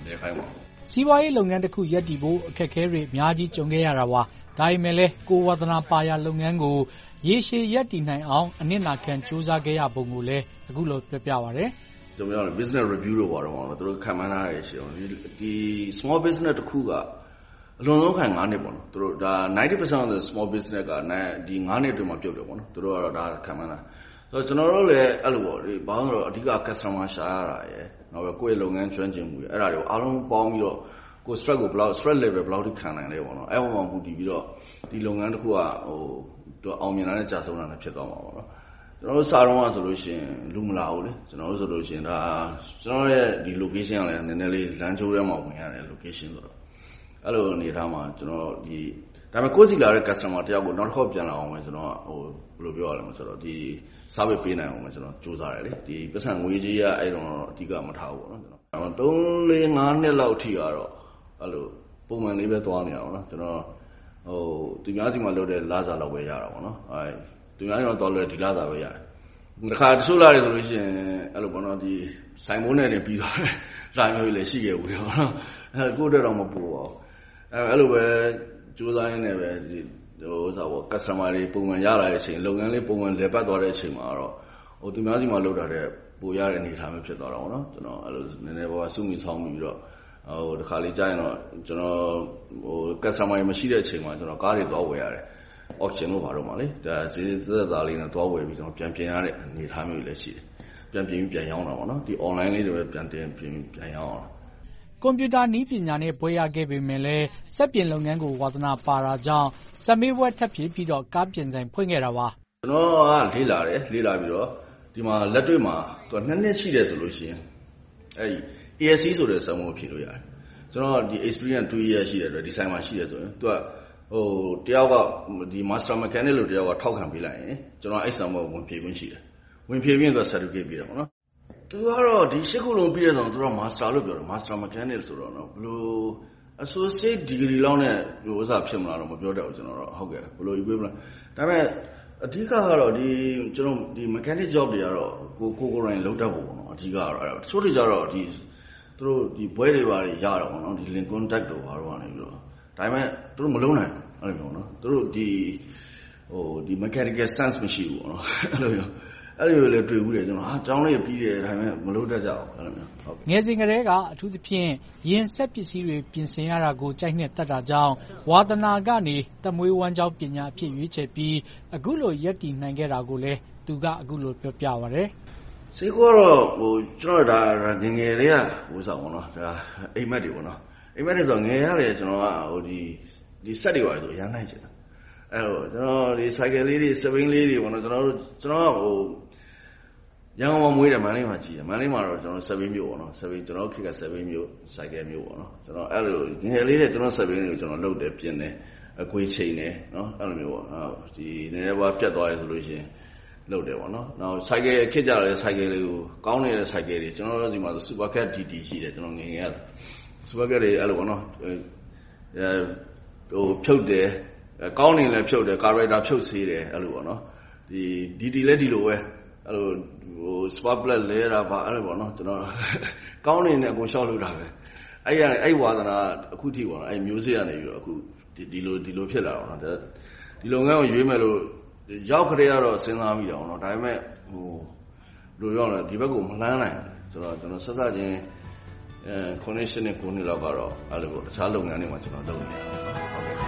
လဲခိုင်းပါစီးပွားရေးလုပ်ငန်းတစ်ခုရပ်တည်ဖို့အခက်အခဲတွေအများကြီးကြုံခဲ့ရတာပါဒါပေမဲ့လည်းကိုဝါသနာပါရလုပ်ငန်းကိုရေရှည်ရပ်တည်နိုင်အောင်အနစ်နာခံစူးစမ်းခဲ့ရပုံကိုလည်းအခုလိုပြောပြပါရစေကျွန်တော်ပြော business review လို့ပြောတော့သူတို့ခံမှန်းထားရရှိအောင်ဒီ small business တစ်ခုကအလွန်ဆုံးခံ၅နှစ်ပေါ့နော်သူတို့ဒါ ninety percent of the small business ကဒီ၅နှစ်အတွင်းမှာပြုတ်တယ်ပေါ့နော်သူတို့ကတော့ဒါခံမှန်းတာဆိုတော့ကျွန်တော်တို့လည်းအဲ့လိုပေါ့ဒီဘာလို့လဲအဓိက customer ရှာရတာရယ်နောက်ပဲကိုယ့်ရဲ့လုပ်ငန်းကျွမ်းကျင်မှုရယ်အဲ့ဒါတွေကိုအားလုံးပေါင်းပြီးတော့ကို stress ကိုဘယ်လောက် stress level ဘယ်လောက်ထိခံနိုင်လဲပေါ့နော်အဲ့ပေါ်မှာပူတည်ပြီးတော့ဒီလုပ်ငန်းတစ်ခုကဟိုအောင်မြင်တာနဲ့ကြာဆုံးတာနဲ့ဖြစ်သွားမှာပေါ့နော်ကျွန်တော်တို့စာတော့ဆိုလို့ရှိရင်လူမလာဘူးလေကျွန်တော်တို့ဆိုလို့ရှိရင်ဒါကျွန်တော်ရဲ့ဒီ location ကလည်းနည်းနည်းလေးလမ်းချိုးထဲမှာဝင်ရတယ် location ဆိုတော့အဲ့လိုအနေထားမှာကျွန်တော်ဒီဒါပေမဲ့ကိုယ်စီလာတဲ့ customer တယောက်ကိုနောက်တစ်ခေါက်ပြန်လာအောင်ပဲကျွန်တော်ဟိုဘယ်လိုပြောရလဲမဆိုတော့ဒီ service ပေးနိုင်အောင်ပဲကျွန်တော်စူးစမ်းရတယ်လေဒီပတ်စံငွေကြီးကအဲ့တော့အဓိကမထားဘူးပေါ့နော်ကျွန်တော်သုံး လေး ငါးနှစ်လောက်ထိကတော့အဲ့လိုပုံမှန်လေးပဲသွားနေတာပေါ့နော်ကျွန်တော်ဟိုသူများစီမှာလုပ်တဲ့လာစားလောက်ပဲရတာပေါ့နော်အဲသူများတော့တော်လွယ်ဒီလာစားပဲရတယ်တစ်ခါတချို့လာတယ်ဆိုလို့ရှိရင်အဲ့လိုပေါ့နော်ဒီဆိုင်ဘုံနဲ့တင်ပြီးသွားတယ်လာမျိုးလည်းရှိခဲ့ဘူးလေပေါ့နော်အဲကိုယ့်တက်တော့မပူပါဘူးအဲအဲ့လိုပဲစူးစမ်းရင်းနဲ့ပဲဒီဟိုဥစားပေါ့ customer တွေပုံမှန်ရလာတဲ့အချိန်လုပ်ငန်းလေးပုံမှန်လည်ပတ်သွားတဲ့အချိန်မှာတော့ဟိုသူများစီမှာလုပ်တာတဲ့ပိုရတဲ့အနေအထားမျိုးဖြစ်သွားတာပေါ့နော်ကျွန်တော်အဲ့လိုနည်းနည်းပါးစုမိဆောင်ပြီးတော့ဟိုတစ်ခါလေးကြာရင်တော့ကျွန်တော်ဟို customer မရှိတဲ့အချိန်မှာကျွန်တော်ကားတွေသွားဝယ်ရတယ် auction လို့ပါတော့မှာလေဒါဈေးသက်သာလေးနဲ့သွားဝယ်ပြီးကျွန်တော်ပြန်ပြင်ရတဲ့အနေအထားမျိုးလည်းရှိတယ်ပြန်ပြင်ပြီးပြန်ရောင်းတာပေါ့နော်ဒီ online လေးတွေပဲပြန်တင်ပြင်ပြန်ရောင်းအောင်ကွန်ပျူတာနည်းပညာနဲ့ဘွဲရခဲ့ပေမဲ့လည်းစက်ပြင်လုပ်ငန်းကိုဝါသနာပါတာကြောင့်စက်မေးဘွဲထပ်ဖြစ်ပြီးတော့ကားပြင်ဆိုင်ဖွင့်ခဲ့တာပါကျွန်တော်ကလေးလာတယ်လေးလာပြီးတော့ဒီမှာလက်တွေ့မှာသူကနှစ်နှစ်ရှိတယ်ဆိုလို့ရှိရင်အဲဒီ A S C ဆိုတဲ့စက်မှုကိုဖြည့်လို့ရတယ်ကျွန်တော်ဒီ experience two years ရှိတယ်အတွက်ဒီဆိုင်မှာရှိတယ်ဆိုရင်သူကဟိုတယောက်ကဒီ master mechanic လို့တယောက်ကထောက်ခံပေးလိုက်ရင်ကျွန်တော်အဲ့စက်မှုကိုဝင်ဖြည့်ခွင့်ရှိတယ်ဝင်ဖြည့်ပြီးတော့ certificate ပေးတယ်ပေါ့နော်သူကတော့ဒီရှစ်ခုလုံးပြည့်တဲ့ဆိုတော့သူက master လို့ပြောတယ် master mechanic ဆိုတော့နော်ဘလို့ associate degree လောက်နဲ့ဟိုဥစားဖြစ်မလားတော့မပြောတတ်ဘူးကျွန်တော်တော့ဟုတ်ကဲ့ဘလို့ equivalent ဒါပေမဲ့အဓိကကတော့ဒီကျွန်တော်ဒီ mechanic job တွေကတော့ကိုကိုကိုရိုင်းလုံးတတ်ဖို့ပေါ့နော်အဓိကကတော့အဲ့ဒါတချို့တွေကြတော့ဒီသူတို့ဒီဘွဲတွေပါတွေရတော့ပေါ့နော်ဒီ link contact တို့ဘာလို့ကနေပြီးတော့ဒါပေမဲ့သူတို့မလုံးနိုင်ဘူးအဲ့လိုမျိုးနော်သူတို့ဒီဟိုဒီ mechanical sense မရှိဘူးပေါ့နော်အဲ့လိုမျိုးအဲ့လိုလေတွေ့ဘူးတယ်ကျွန်တော်ဟာကျောင်းလေးပြီးတယ်ဒါပေမဲ့မလို့တတ်ကြအောင်အဲ့လိုမျိုးဟုတ်ငယ်စဉ်ကတည်းကအထူးသဖြင့်ရင်ဆက်ပစ္စည်းတွေပြင်ဆင်ရတာကိုကြိုက်နှစ်တတ်တာကြောင့်ဝါသနာကနေတမွေးဝမ်းကြောင်းပညာအဖြစ်ရွေးချယ်ပြီးအခုလိုရက်တည်နိုင်ခဲ့တာကိုလည်းသူကအခုလိုပြောပြပါရတယ်စေကောတော့ဟိုကျွန်တော်ဒါငငယ်လေးကဟိုဆောင်ပေါ့နော်ဒါအိမ်မက်တွေပေါ့နော်အိမ်မက်တွေဆိုငယ်ရတယ်ကျွန်တော်ကဟိုဒီဒီဆက်တွေပါဆိုရမ်းနိုင်ချင်တာအဲ့တော့ကျွန်တော်ဒီ cycle လေးတွေ swing လေးတွေပေါ့နော်ကျွန်တော်တို့ကျွန်တော်ကဟိုရန်ကုန်မှာမွေးတယ်မန္တလေးမှာကြီးတယ်မန္တလေးမှာတော့ကျွန်တော် swing မျိုးပေါ့နော် swing ကျွန်တော်ခေတ်က swing မျိုး cycle မျိုးပေါ့နော်ကျွန်တော်အဲ့လိုငယ်လေးတွေကျွန်တော် swing တွေကိုကျွန်တော်လုပ်တယ်ပြင်တယ်အကွေးချိန်တယ်နော်အဲ့လိုမျိုးပေါ့ဒီနည်းနည်းပါပြတ်သွားရဆိုလို့ရှိရင်လုပ်တယ်ပေါ့နော်နောက် cycle ခေတ်ကြတယ် cycle လေးကိုကောင်းနေတဲ့ cycle တွေကျွန်တော်တို့ဒီမှာ super cat dt ရှိတယ်ကျွန်တော်ငယ်ငယ်က super cat တွေအဲ့လိုပေါ့နော်အဲဟိုဖြုတ်တယ်ကောင်းနေလဲဖြုတ်တယ် character ဖြုတ်ဆေးတယ်အဲ့လိုပေါ့နော်ဒီ dt လည်းဒီလိုပဲအဲ့လိုဟို spark plug လဲတာပါအဲ့လိုပေါ့နော်ကျွန်တော်ကောင်းနေနဲ့အကုန်ရှော့လုပ်တာပဲအဲ့ရအဲ့ဝါသနာအခုထိပေါ့နော်အဲ့မျိုးစေ့ကနေပြီးတော့အခုဒီလိုဒီလိုဖြစ်လာတော့နော်ဒီလုပ်ငန်းကိုရွေးမယ်လို့ရောက်ခရေကတော့စဉ်းစားမိတာပေါ့နော်ဒါပေမဲ့ဟိုလိုရောက်လဲဒီဘက်ကိုမလှမ်းနိုင်ဆိုတော့ကျွန်တော်ဆက်စချင်းအဲ connection နဲ့ကိုနေလောက်ကတော့အဲ့လိုပေါ့တခြားလုပ်ငန်းတွေမှာကျွန်တော်လုပ်နေရတယ်ဟုတ်ကဲ့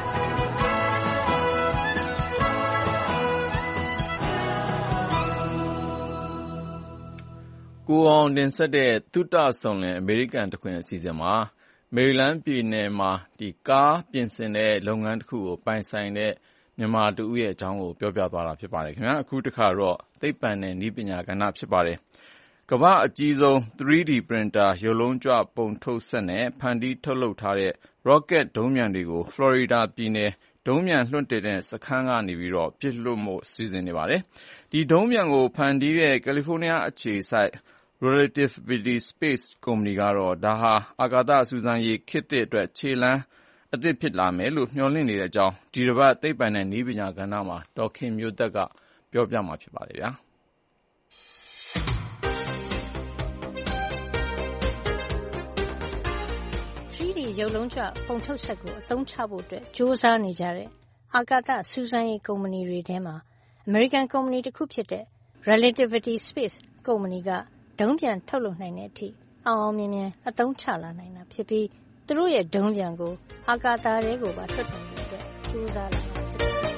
ကိုအောင်တင်ဆက်တဲ့သုတဆောင်လင်အမေရိကန်တခွင်အစီအစဉ်မှာမေရီလန်းပြည်နယ်မှာဒီကားပြင်ဆင်တဲ့လုပ်ငန်းတစ်ခုကိုပိုင်ဆိုင်တဲ့မြန်မာတူဦးရဲ့အကြောင်းကိုပြောပြသွားတာဖြစ်ပါတယ်ခင်ဗျာအခုတစ်ခါတော့သိပ္ပံနဲ့နည်းပညာကဏ္ဍဖြစ်ပါတယ်ကမ္ဘာအကြီးဆုံး three D printer ရုပ်လုံးကြွပုံထုတ်စက်နဲ့ဖန်တီးထုတ်လုပ်ထားတဲ့ rocket ဒုံးပျံတွေကို Florida ပြည်နယ်ဒုံးပျံလွှတ်တင်တဲ့စခန်းကနေပြီးတော့ပစ်လွှတ်မှုစီစဉ်နေပါတယ်ဒီဒုံးပျံကိုဖန်တီးတဲ့ကယ်လီဖိုးနီးယားအခြေစိုက် Relativity Space ကုမ္ပဏီကတော့ဒါဟာအာကာသစူးစမ်းရေးခေတ်သစ်အတွက်ခြေလှမ်းအသစ်ဖြစ်လာမယ်လို့မျှော်လင့်နေတဲ့အကြောင်းဒီတစ်ပတ်သိပ္ပံနဲ့နည်းပညာကဏ္ဍမှာဒေါက်ခင်မျိုးသက်ကပြောပြမှာဖြစ်ပါတယ်ဗျာရုပ်လုံးကြွပုံထုတ်စက်ကိုအသုံးချဖို့အတွက်စ조사နေကြတဲ့အာကာသစူးစမ်းရေးကုမ္ပဏီတွေထဲမှာအမေရိကန်ကုမ္ပဏီတစ်ခုဖြစ်တဲ့ Relativity Space ကုမ္ပဏီကဒုံးပျံထုတ်လုပ်နိုင်တဲ့အထိအောင်အောင်မြင်မြင်အသုံးချလာနိုင်တာဖြစ်ပြီးသူတို့ရဲ့ဒုံးပျံကိုအာကာသထဲကိုပါလွှတ်တင်ဖို့အတွက်စူးစမ်းလာတာဖြစ်ပါတယ်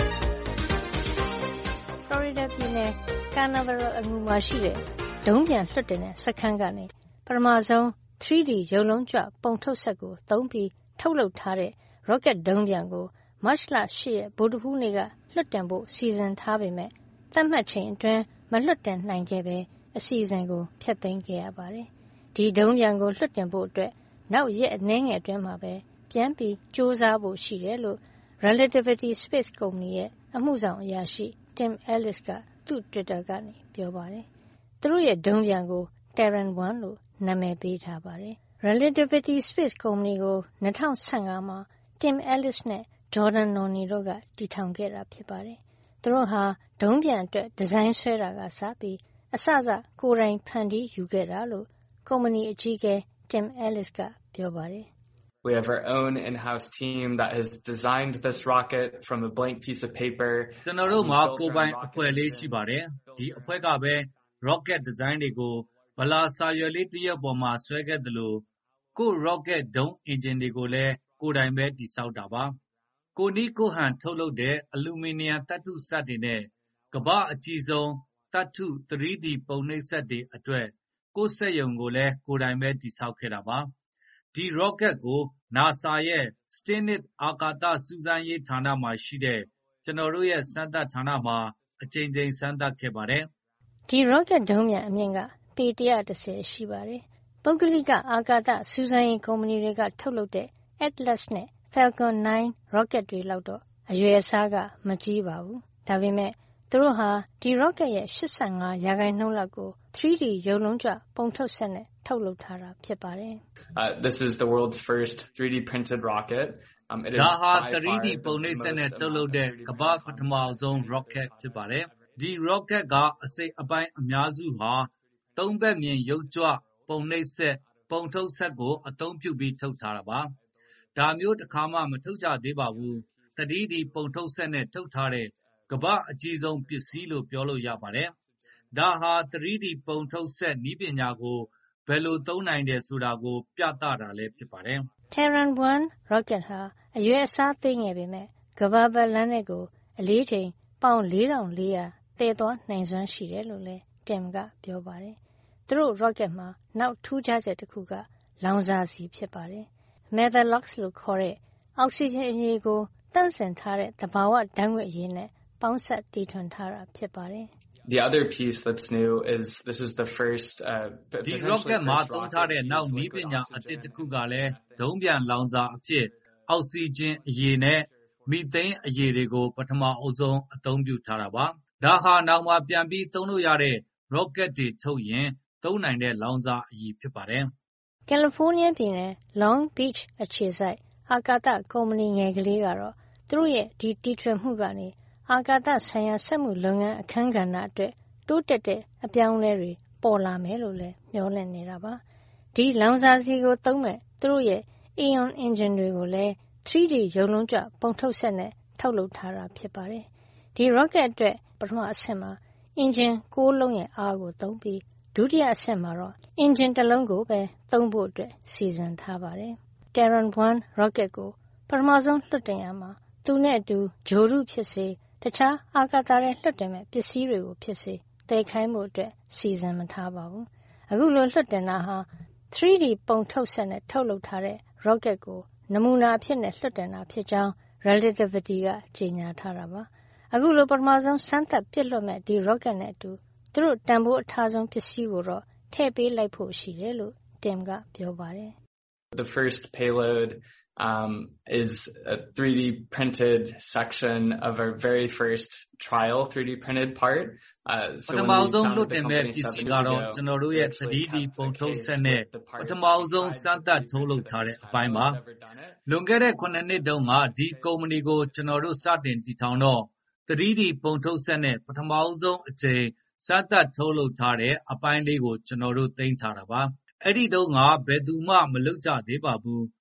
။ Florida ပြည်နယ် Canaveral အငူမှာရှိတဲ့ဒုံးပျံလွှတ်တင်တဲ့စခန်းကနေပထမဆုံး three D ရုပ်လုံးကြွပုံထုတ်စက်ကိုသုံးပြီးထုတ်လုပ်ထားတဲ့ rocket ဒုံးပျံကိုမတ်လရှစ်ရက်ဗုဒ္ဓဟူးနေ့ကလွှတ်တင်ဖို့စီစဉ်ထားပေမဲ့သတ်မှတ်ချိန်အတွင်းမလွှတ်တင်နိုင်ခဲ့ပဲအစီအစဉ်ကိုဖျက်သိမ်းခဲ့ရပါတယ်။ဒီဒုံးပျံကိုလွှတ်တင်ဖို့အတွက်နောက်ရက်အနည်းငယ်အတွင်းမှာပဲပြန်ပြီးစ조사ဖို့ရှိတယ်လို့ Relativity Space ကုမ္ပဏီရဲ့အမှုဆောင်အရာရှိ Tim Ellis ကသူ့ Twitter ကနေပြောပါတယ်။သူတို့ရဲ့ဒုံးပျံကို Terran one လို့နာမည်ပေးထားပါတယ်။ Relativity Space ကုမ္ပဏီကို၂၀၁၅မှာ Tim Ellis နဲ့ Jordan Noney တို့ကတည်ထောင်ခဲ့တာဖြစ်ပါတယ်။သူတို့ဟာဒုံးပျံအတွက်ဒီဇိုင်းဆွဲတာကစပြီးအစစကိုယ်တိုင်ဖန်တီးယူခဲ့တာလို့ကုမ္ပဏီအကြီးအကဲ Tim Ellis ကပြောပါတယ်။ We have our own in-house team that has designed this rocket from a blank piece of paper. ကျွန်တော်တို့မှာကိုယ်ပိုင်အဖွဲ့လေးရှိပါတယ်။ဒီအဖွဲ့ကပဲ rocket design တွေကိုဗလာစာရွက်လေးတစ်ရက်ပေါ်မှာဆွဲခဲ့တယ်လို့ကို rocket ဒုံး engine တွေကိုလည်းကိုယ်တိုင်ပဲတည်ဆောက်တာပါ။ကိုနီးကိုဟန်ထုတ်လုပ်တဲ့အလူမီနီယံသတ္တုစက်တွေနဲ့ကမ္ဘာအကြီးဆုံးသတ္တု three D ပုံနှိပ်စက်တွေအတွက်ကိုစက်ရုံကိုလည်းကိုယ်တိုင်ပဲတည်ဆောက်ခဲ့တာပါ။ဒီ rocket ကို NASA ရဲ့ Stennis အာကာသစူးစမ်းရေးဌာနမှာရှိတဲ့ကျွန်တော်တို့ရဲ့စမ်းသပ်ဌာနမှာအကြိမ်ကြိမ်စမ်းသပ်ခဲ့ပါတယ်။ဒီ rocket ဒုံးပျံအမြင့်ကပေone hundred tenရှိပါတယ်။ပုဂ္ဂလိကအာကာသစူးစမ်းရေးကုမ္ပဏီတွေကထုတ်လုပ်တဲ့ Atlas နဲ့ Falcon nine rocket တွေလောက်တော့အရွယ်အစားကမကြီးပါဘူး။ဒါပေမဲ့သူတို့ဟာဒီ rocket ရဲ့eighty-fiveရာခိုင်နှုန်းလောက်ကို three D ရုပ်လုံးကြွပုံထုတ်စက်နဲ့ထုတ်လုပ်ထားတာဖြစ်ပါတယ်။ Uh, this is the world's first three D printed rocket. Um, it is ဒါဟာ three D ပုံနှိပ်စက်နဲ့ထုတ်လုပ်တဲ့ကမ္ဘာပထမဆုံး rocket ဖြစ်ပါတယ်။ဒီ rocket ကအစိတ်အပိုင်းအများစုဟာသုံးဘက်မြင်ရုပ်ကြွပုံနှိပ်စက်ပုံထုတ်စက်ကိုအသုံးပြုပြီးထုတ်ထားတာပါ။ဒါမျိုးတစ်ခါမှမထုတ်ကြသေးပါဘူး။ three D ပုံထုတ်စက်နဲ့ထုတ်ထားတဲ့ကမ္ဘာအကြီးဆုံးပစ္စည်းလို့ပြောလို့ရပါတယ်။ဒါဟာ three D ပုံထုတ်စက်နည်းပညာကိုဘယ်လိုသုံးနိုင်တယ်ဆိုတာကိုပြသတာလည်းဖြစ်ပါတယ်။ Terran one rocket ဟာအရွယ်အစားသေးငယ်ပေမဲ့ကမ္ဘာပတ်လမ်းထဲကိုအလေးချိန်ပေါင်four thousand four hundredသယ်သွားနိုင်စွမ်းရှိတယ်လို့လည်း Tim ကပြောပါတယ်။သူတို့ rocket မှာနောက်ထူးခြားချက်တစ်ခုကလောင်စာဆီဖြစ်ပါတယ်။ Methalox လို့ခေါ်တဲ့အောက်ဆီဂျင်အရည်ကိုသန့်စင်ထားတဲ့သဘာဝဓာတ်ငွေ့အရည်နဲ့ပေါင်းစပ်တီထွင်ထားတာဖြစ်ပါတယ်။ The other piece that's new is this is the first uh ဒီ rocket မှာသုံးထားတဲ့နောက်နည်းပညာအသစ်တစ်ခုကလည်းဒုံးပျံလောင်စာအဖြစ်အောက်ဆီဂျင်အရည်နဲ့မီသိန်းအရည်တွေကိုပထမအဆုံးအသုံးပြုထားတာပါ။ဒါဟာနောက်မှာပြန်ပြီးသုံးလို့ရတဲ့ rocket တွေထုတ်ရင်သုံးနိုင်တဲ့လောင်စာအရည်ဖြစ်ပါတယ်။ California ပြည်နယ် Long Beach အခြေစိုက်အာကာသကုမ္ပဏီငယ်ကလေးကတော့သူတို့ရဲ့ဒီတီထွင်မှုကနေအာကာသဆိုင်ရာစက်မှုလုပ်ငန်းအခန်းကဏ္ဍအတွက်တိုးတက်တဲ့အပြောင်းအလဲတွေပေါ်လာမယ်လို့လည်းမျှော်လင့်နေတာပါ။ဒီလောင်စာဆီကိုသုံးမဲ့သူတို့ရဲ့ Aeon engine တွေကိုလည်း three D ရုပ်လုံးကြွပုံထုတ်စက်နဲ့ထုတ်လုပ်ထားတာဖြစ်ပါတယ်။ဒီ rocket အတွက်ပထမအဆင့်မှာ engine nineလုံးရဲ့အားကိုသုံးပြီးဒုတိယအဆင့်မှာတော့ engine တစ်လုံးကိုပဲသုံးဖို့အတွက်စီစဉ်ထားပါတယ်။ Terran one rocket ကိုပထမဆုံးလွှတ်တင်ရမှာသူနဲ့အတူဂြိုဟ်တုဖြစ်စေတခြားအာကာသထဲလွှတ်တင်မဲ့ပစ္စည်းတွေကိုဖြစ်စေသယ်ခိုင်းဖို့အတွက်စီစဉ်မထားပါဘူး။အခုလိုလွှတ်တင်တာဟာ three D ပုံထုတ်စက်နဲ့ထုတ်လုပ်ထားတဲ့ rocket ကိုနမူနာအဖြစ်နဲ့လွှတ်တင်တာဖြစ်ကြောင်း Relativity ကကြေညာထားတာပါ။အခုလိုပထမဆုံးစမ်းသပ်ပစ်လွှတ်မဲ့ဒီ rocket နဲ့အတူသူတို့တန်ဖိုးအထားဆုံးပစ္စည်းကိုတော့ထည့်ပေးလိုက်ဖို့ရှိတယ်လို့ Tim ကပြောပါတယ်။ The first payload um is a three D printed section of our very first trial three D printed part. Uh so ပထမဆုံးလွှတ်တင်မဲ့ပစ္စည်းကတော့ကျွန်တော်တို့ရဲ့ three D ပုံထုတ်စက်နဲ့ပထမဆုံးစမ်းသပ်ထုတ်လုပ်ထားတဲ့အပိုင်းပါ။လွန်ခဲ့တဲ့ခုနှစ်နှစ်တုန်းကဒီကုမ္ပဏီကိုကျွန်တော်တို့စတင်တည်ထောင်တော့ three D ပုံထုတ်စက်နဲ့ပထမဆုံးအကြိမ်စမ်းသပ်ထုတ်လုပ်ထားတဲ့အပိုင်းလေးကိုကျွန်တော်တို့သိမ်းထားတာပါ။အဲ့ဒီတုန်းကဘယ်သူမှမလုပ်ကြသေးပါဘူး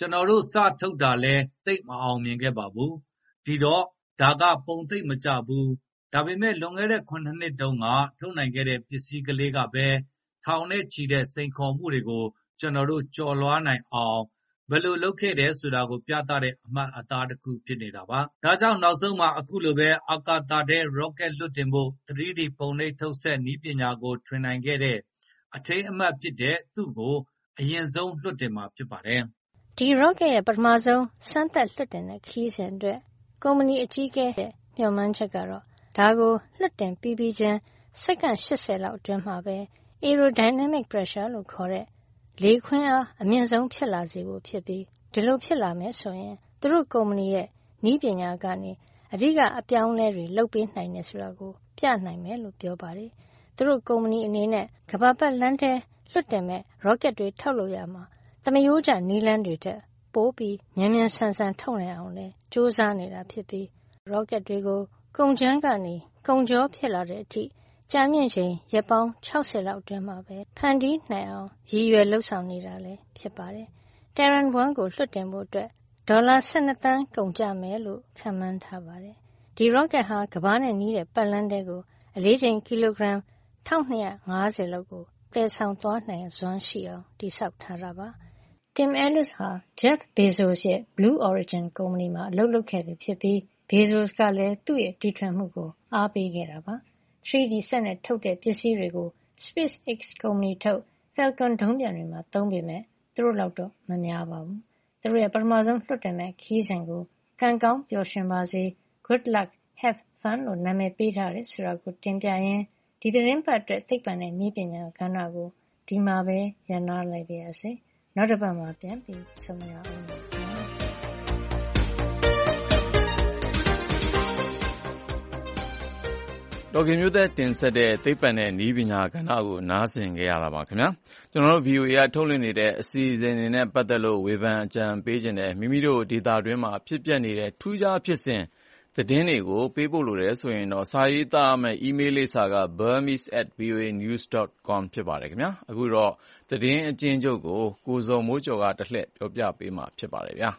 ကျွန်တော်တို့စထုတ်တာလဲသိပ်မအောင်မြင်ခဲ့ပါဘူးဒီတော့ဒါကပုံသိပ်မကျဘူးဒါပေမဲ့လွန်ခဲ့တဲ့ခုနှစ်တုန်းကထုတ်နိုင်ခဲ့တဲ့ပစ္စည်းကလေးကပဲထောင်နဲ့ချီတဲ့စိန်ခေါ်မှုတွေကိုကျွန်တော်တို့ကျော်လွှားနိုင်အောင်ဘယ်လိုလုပ်ခဲ့တယ်ဆိုတာကိုပြသတဲ့အမှတ်အသားတစ်ခုဖြစ်နေတာပါဒါကြောင့်နောက်ဆုံးမှာအခုလိုပဲအာကာသထဲ rocket လွှတ်တင်ဖို့ three D ပုံနှိပ်ထုတ်ဆက်နည်းပညာကိုထွင်နိုင်ခဲ့တဲ့အထိမ်းအမှတ်ဖြစ်တဲ့သူ့ကိုအရင်ဆုံးလွှတ်တင်မှာဖြစ်ပါတယ်ဒီ rocket ရဲ့ပထမဆုံးစမ်းသပ်လွှတ်တင်တဲ့ခရီးစဉ်အတွက်ကုမ္ပဏီအကြီးအကဲရဲ့မျှော်မှန်းချက်ကတော့ဒါကိုလွှတ်တင်ပြီးပြီးချင်းစက္ကန့်eightyလောက်အတွင်းမှာပဲ aerodynamic pressure လို့ခေါ်တဲ့လေခွင်းအားအမြင့်ဆုံးဖြစ်လာစေဖို့ဖြစ်ပြီးဒီလိုဖြစ်လာမယ်ဆိုရင်သူတို့ကုမ္ပဏီရဲ့နည်းပညာကနေအဓိကအပြောင်းအလဲတွေလုပ်ပေးနိုင်တယ်ဆိုတာကိုပြနိုင်မယ်လို့ပြောပါတယ်သူတို့ကုမ္ပဏီအနေနဲ့ကမ္ဘာပတ်လမ်းထဲလွှတ်တင်မဲ့ rocket တွေထုတ်လို့ရမှာသမယိုးကျနည်းလမ်းတွေထက်ပိုပြီးမြန်မြန်ဆန်ဆန်ထုတ်နိုင်အောင်လဲစူးစမ်းနေတာဖြစ်ပြီး rocket တွေကိုကုန်ချမ်းကနေကုန်ကြောဖြစ်လာတဲ့အထိကြာမြင့်ချိန်ရက်ပေါင်းsixtyလောက်အတွင်းမှာပဲဖန်တီးနိုင်အောင်ရည်ရွယ်လှုပ်ဆောင်နေတာလည်းဖြစ်ပါတယ်။ Terran one ကိုလွှတ်တင်ဖို့အတွက်ဒေါ်လာtwelveသန်းကုန်ကျမယ်လို့ခန့်မှန်းထားပါတယ်။ဒီ rocket ဟာကမ္ဘာနဲ့နီးတဲ့ပတ်လမ်းထဲကိုအလေးချိန်ကီလိုဂရမ်twelve fiftyလောက်ကိုသယ်ဆောင်သွားနိုင်စွမ်းရှိအောင်တည်ဆောက်ထားတာပါ။ Tim Ellis ဟာ Jeff Bezos ရဲ့ Blue Origin ကုမ္ပဏီမှာအလုပ်လုပ်ခဲ့သူဖြစ်ပြီး Bezos ကလည်းသူ့ရဲ့တီထွင်မှုကိုအားပေးခဲ့တာပါ။ three D စက်နဲ့ထုတ်တဲ့ပစ္စည်းတွေကို SpaceX ကုမ္ပဏီထုတ် Falcon ဒုံးပျံတွေမှာသုံးပေမဲ့သူတို့လောက်တော့မများပါဘူး။သူတို့ရဲ့ပထမဆုံးလွှတ်တင်မဲ့ခီးစဉ်ကိုကံကောင်းပျော်ရွှင်ပါစေ Good luck have fun လို့နာမည်ပေးထားတယ်ဆိုတာကိုတင်ပြရင်းဒီသတင်းပတ်အတွက်သိပ္ပံနဲ့နည်းပညာကဏ္ဍကိုဒီမှာပဲရန်နာလိုက်ပါရစေ။နောက်တစ်ပတ်မှာပြန်ပြီးဆုံရအောင်။ဒေါ်ခင်မျိုးသက်တင်ဆက်တဲ့သိပ္ပံနဲ့နည်းပညာကဏ္ဍကိုနားဆင်ကြရတာပါခင်ဗျာကျွန်တော်တို့ V O A ကထုတ်လွှင့်နေတဲ့အစီအစဉ်တွေနဲ့ပတ်သက်လို့ဝေဖန်အကြံပေးခြင်းနဲ့မိမိတို့ဒေတာတွင်းမှာဖြစ်ပျက်နေတဲ့ထူးခြားဖြစ်စဉ်သတင်းတွေကိုပေးပို့လို့ရတယ်ဆိုရင်တော့စာရေးသားမယ့် email လိပ်စာက burmese at v o a news dot com ဖြစ်ပါတယ်ခင်ဗျာအခုတော့သတင်းအကျဉ်းချုပ်ကိုကိုဇော်မိုးကျော်ကတစ်လှည့်ပြောပြပေးမှာဖြစ်ပါတယ်ဗျာ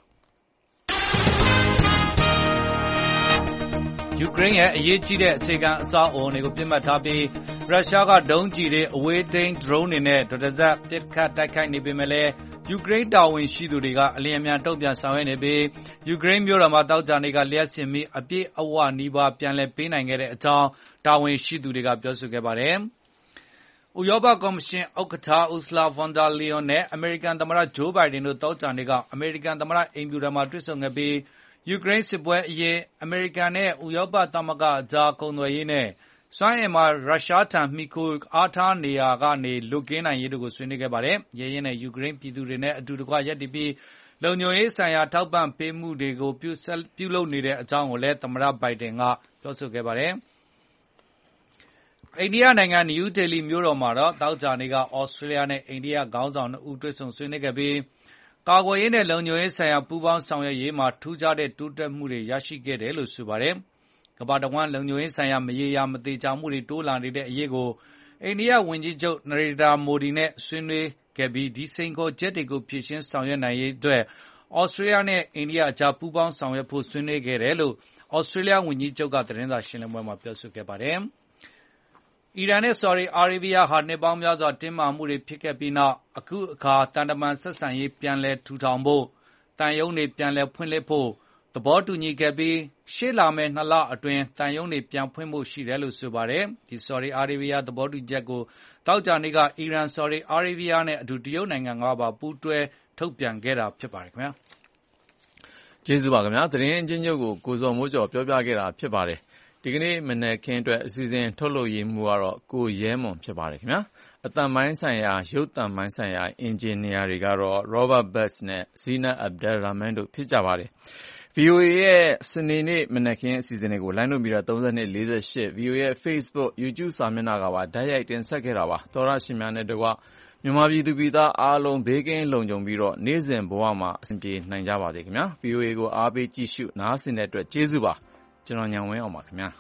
ယူကရိန်းရဲ့အရေးကြီးတဲ့အခြေခံအဆောက်အအုံတွေကိုပြစ်မှတ်ထားပြီးရုရှားကဒုံးကျည်တွေအဝေးထိန်းဒရုန်းတွေနဲ့တရဇက်ပစ်ခတ်တိုက်ခိုက်နေပေမဲ့လည်းယူကရိန်းတာဝန်ရှိသူတွေကအလျင်အမြန်တုံ့ပြန်ဆောင်ရွက်နေပြီးယူကရိန်းမြို့တော်မှာတောက်ကြနေကလျှက်စင်ပြီးအပြည့်အဝနီးပါးပြန်လည်ပေးနိုင်ခဲ့တဲ့အကြောင်းတာဝန်ရှိသူတွေကပြောဆိုခဲ့ပါတယ်။ဥရောပကော်မရှင်ဥက္ကဋ္ဌ Ursula von der Leyen နဲ့အမေရိကန်သမ္မတ Joe Biden တို့တောက်ကြနေကအမေရိကန်သမ္မတအိမ်ဖြူတော်မှာတွေ့ဆုံခဲ့ပြီးယူကရိန်းစစ်ပွဲအရေးအမေရိကန်နဲ့ဥရောပသမဂ္ဂအကြားကုန်သွယ်ရေးနဲ့စွမ်းအင်မှာရုရှားထံမှီခိုအားထားနေရာကနေလွတ်ကင်းနိုင်ရေးတို့ကိုဆွေးနွေးခဲ့ပါတယ်။ရဲရင်နဲ့ယူကရိန်းပြည်သူတွေနဲ့အတူတကွရပ်တည်ပြီးလုံခြုံရေးဆိုင်ရာထောက်ပံ့ပေးမှုတွေကိုပြုပြုလုပ်နေတဲ့အကြောင်းကိုလည်းသမ္မတဘိုင်ဒန်ကပြောဆိုခဲ့ပါတယ်။အိန္ဒိယနိုင်ငံနယူးဒေလီမြို့တော်မှာတော့တောက်ကြနေကဩစတြေးလျနဲ့အိန္ဒိယခေါင်းဆောင်တို့ဦးတွေ့ဆုံဆွေးနွေးခဲ့ပြီးကာကွယ်ရေးနဲ့လုံခြုံရေးဆိုင်ရာပူးပေါင်းဆောင်ရွက်ရေးမှာထူးခြားတဲ့တိုးတက်မှုတွေရရှိခဲ့တယ်လို့ဆိုပါတယ်။ကမ္ဘာတဝန်းလုံခြုံရေးဆိုင်ရာမရေရာမသေချာမှုတွေတိုးလာနေတဲ့အရေးကိုအိန္ဒိယဝန်ကြီးချုပ်နရေဒါမိုဒီနဲ့ဆွေးနွေးခဲ့ပြီးဒီစိန်ခေါ်ချက်တွေကိုဖြေရှင်းဆောင်ရွက်နိုင်ရေးအတွက်ဩစတြေးလျနဲ့အိန္ဒိယအကြားပူးပေါင်းဆောင်ရွက်ဖို့ဆွေးနွေးခဲ့တယ်လို့ဩစတြေးလျဝန်ကြီးချုပ်ကသတင်းစာရှင်းလင်းပွဲမှာပြောဆိုခဲ့ပါတယ်။အီရန်နဲ့ဆော်ဒီအာရေဗျဟာနှစ်ပေါင်းများစွာတင်းမာမှုတွေဖြစ်ခဲ့ပြီးနောက်အခုအခါတန်တမန်ဆက်ဆံရေးပြန်လည်ထူထောင်ဖို့တန်ယုံတွေပြန်လည်ဖွင့်လှစ်ဖို့သဘောတူညီခဲ့ပြီးရှေ့လာမယ့်နှစ်လအတွင်းတန်ယုံတွေပြန်ဖွင့်ဖို့ရှိတယ်လို့ဆိုပါတယ်ဒီဆော်ဒီအာရေဗျသဘောတူချက်ကိုတောက်ကြနေ့ကအီရန်ဆော်ဒီအာရေဗျနဲ့အတူတရုတ်နိုင်ငံကပါပူးတွဲထုတ်ပြန်ခဲ့တာဖြစ်ပါတယ်ခင်ဗျာကျေးဇူးပါခင်ဗျာသတင်းအချင်းချုပ်ကိုကိုဇော်မိုးကျော်ပြောပြခဲ့တာဖြစ်ပါတယ်ဒီကနေ့မနက်ခင်းအတွက်အစီအစဉ်ထုတ်လုပ်ရေးမှုကတော့ကိုရဲမွန်ဖြစ်ပါတယ်ခင်ဗျာအတန်ပိုင်းဆိုင်ရာရုပ်တံပိုင်းဆိုင်ရာအင်ဂျင်နီယာတွေကတော့ Robert Best နဲ့ Zina Abdelrahman တို့ဖြစ်ကြပါတယ် V O A ရဲ့စနေနေ့မနက်ခင်းအစီအစဉ်တွေကိုလိုင်းလို့ပြီးတော့thirty-two forty-eight ဗီအိုအေရဲ့ Facebook YouTube စာမျက်နှာကပါဓာတ်ရိုက်တင်ဆက်ခဲ့တာပါသောရရှင်များနဲ့တကွမြန်မာပြည်သူပြည်သားအားလုံးဘေးကင်းလုံခြုံပြီးတော့နေ့စဉ်ဘဝမှာအဆင်ပြေနိုင်ကြပါစေခင်ဗျာ V O A ကိုအားပေးကြည့်ရှုနားဆင်တဲ့အတွက်ကျေးဇူးပါကျွန်တော်ညံဝင်းအောင်ပါခင်ဗျာ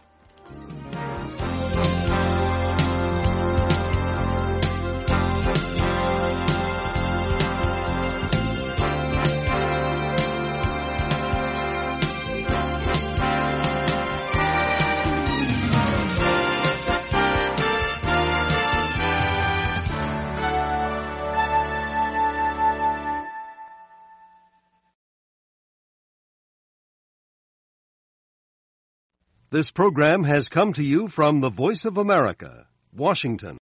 This program has come to you from the Voice of America, Washington.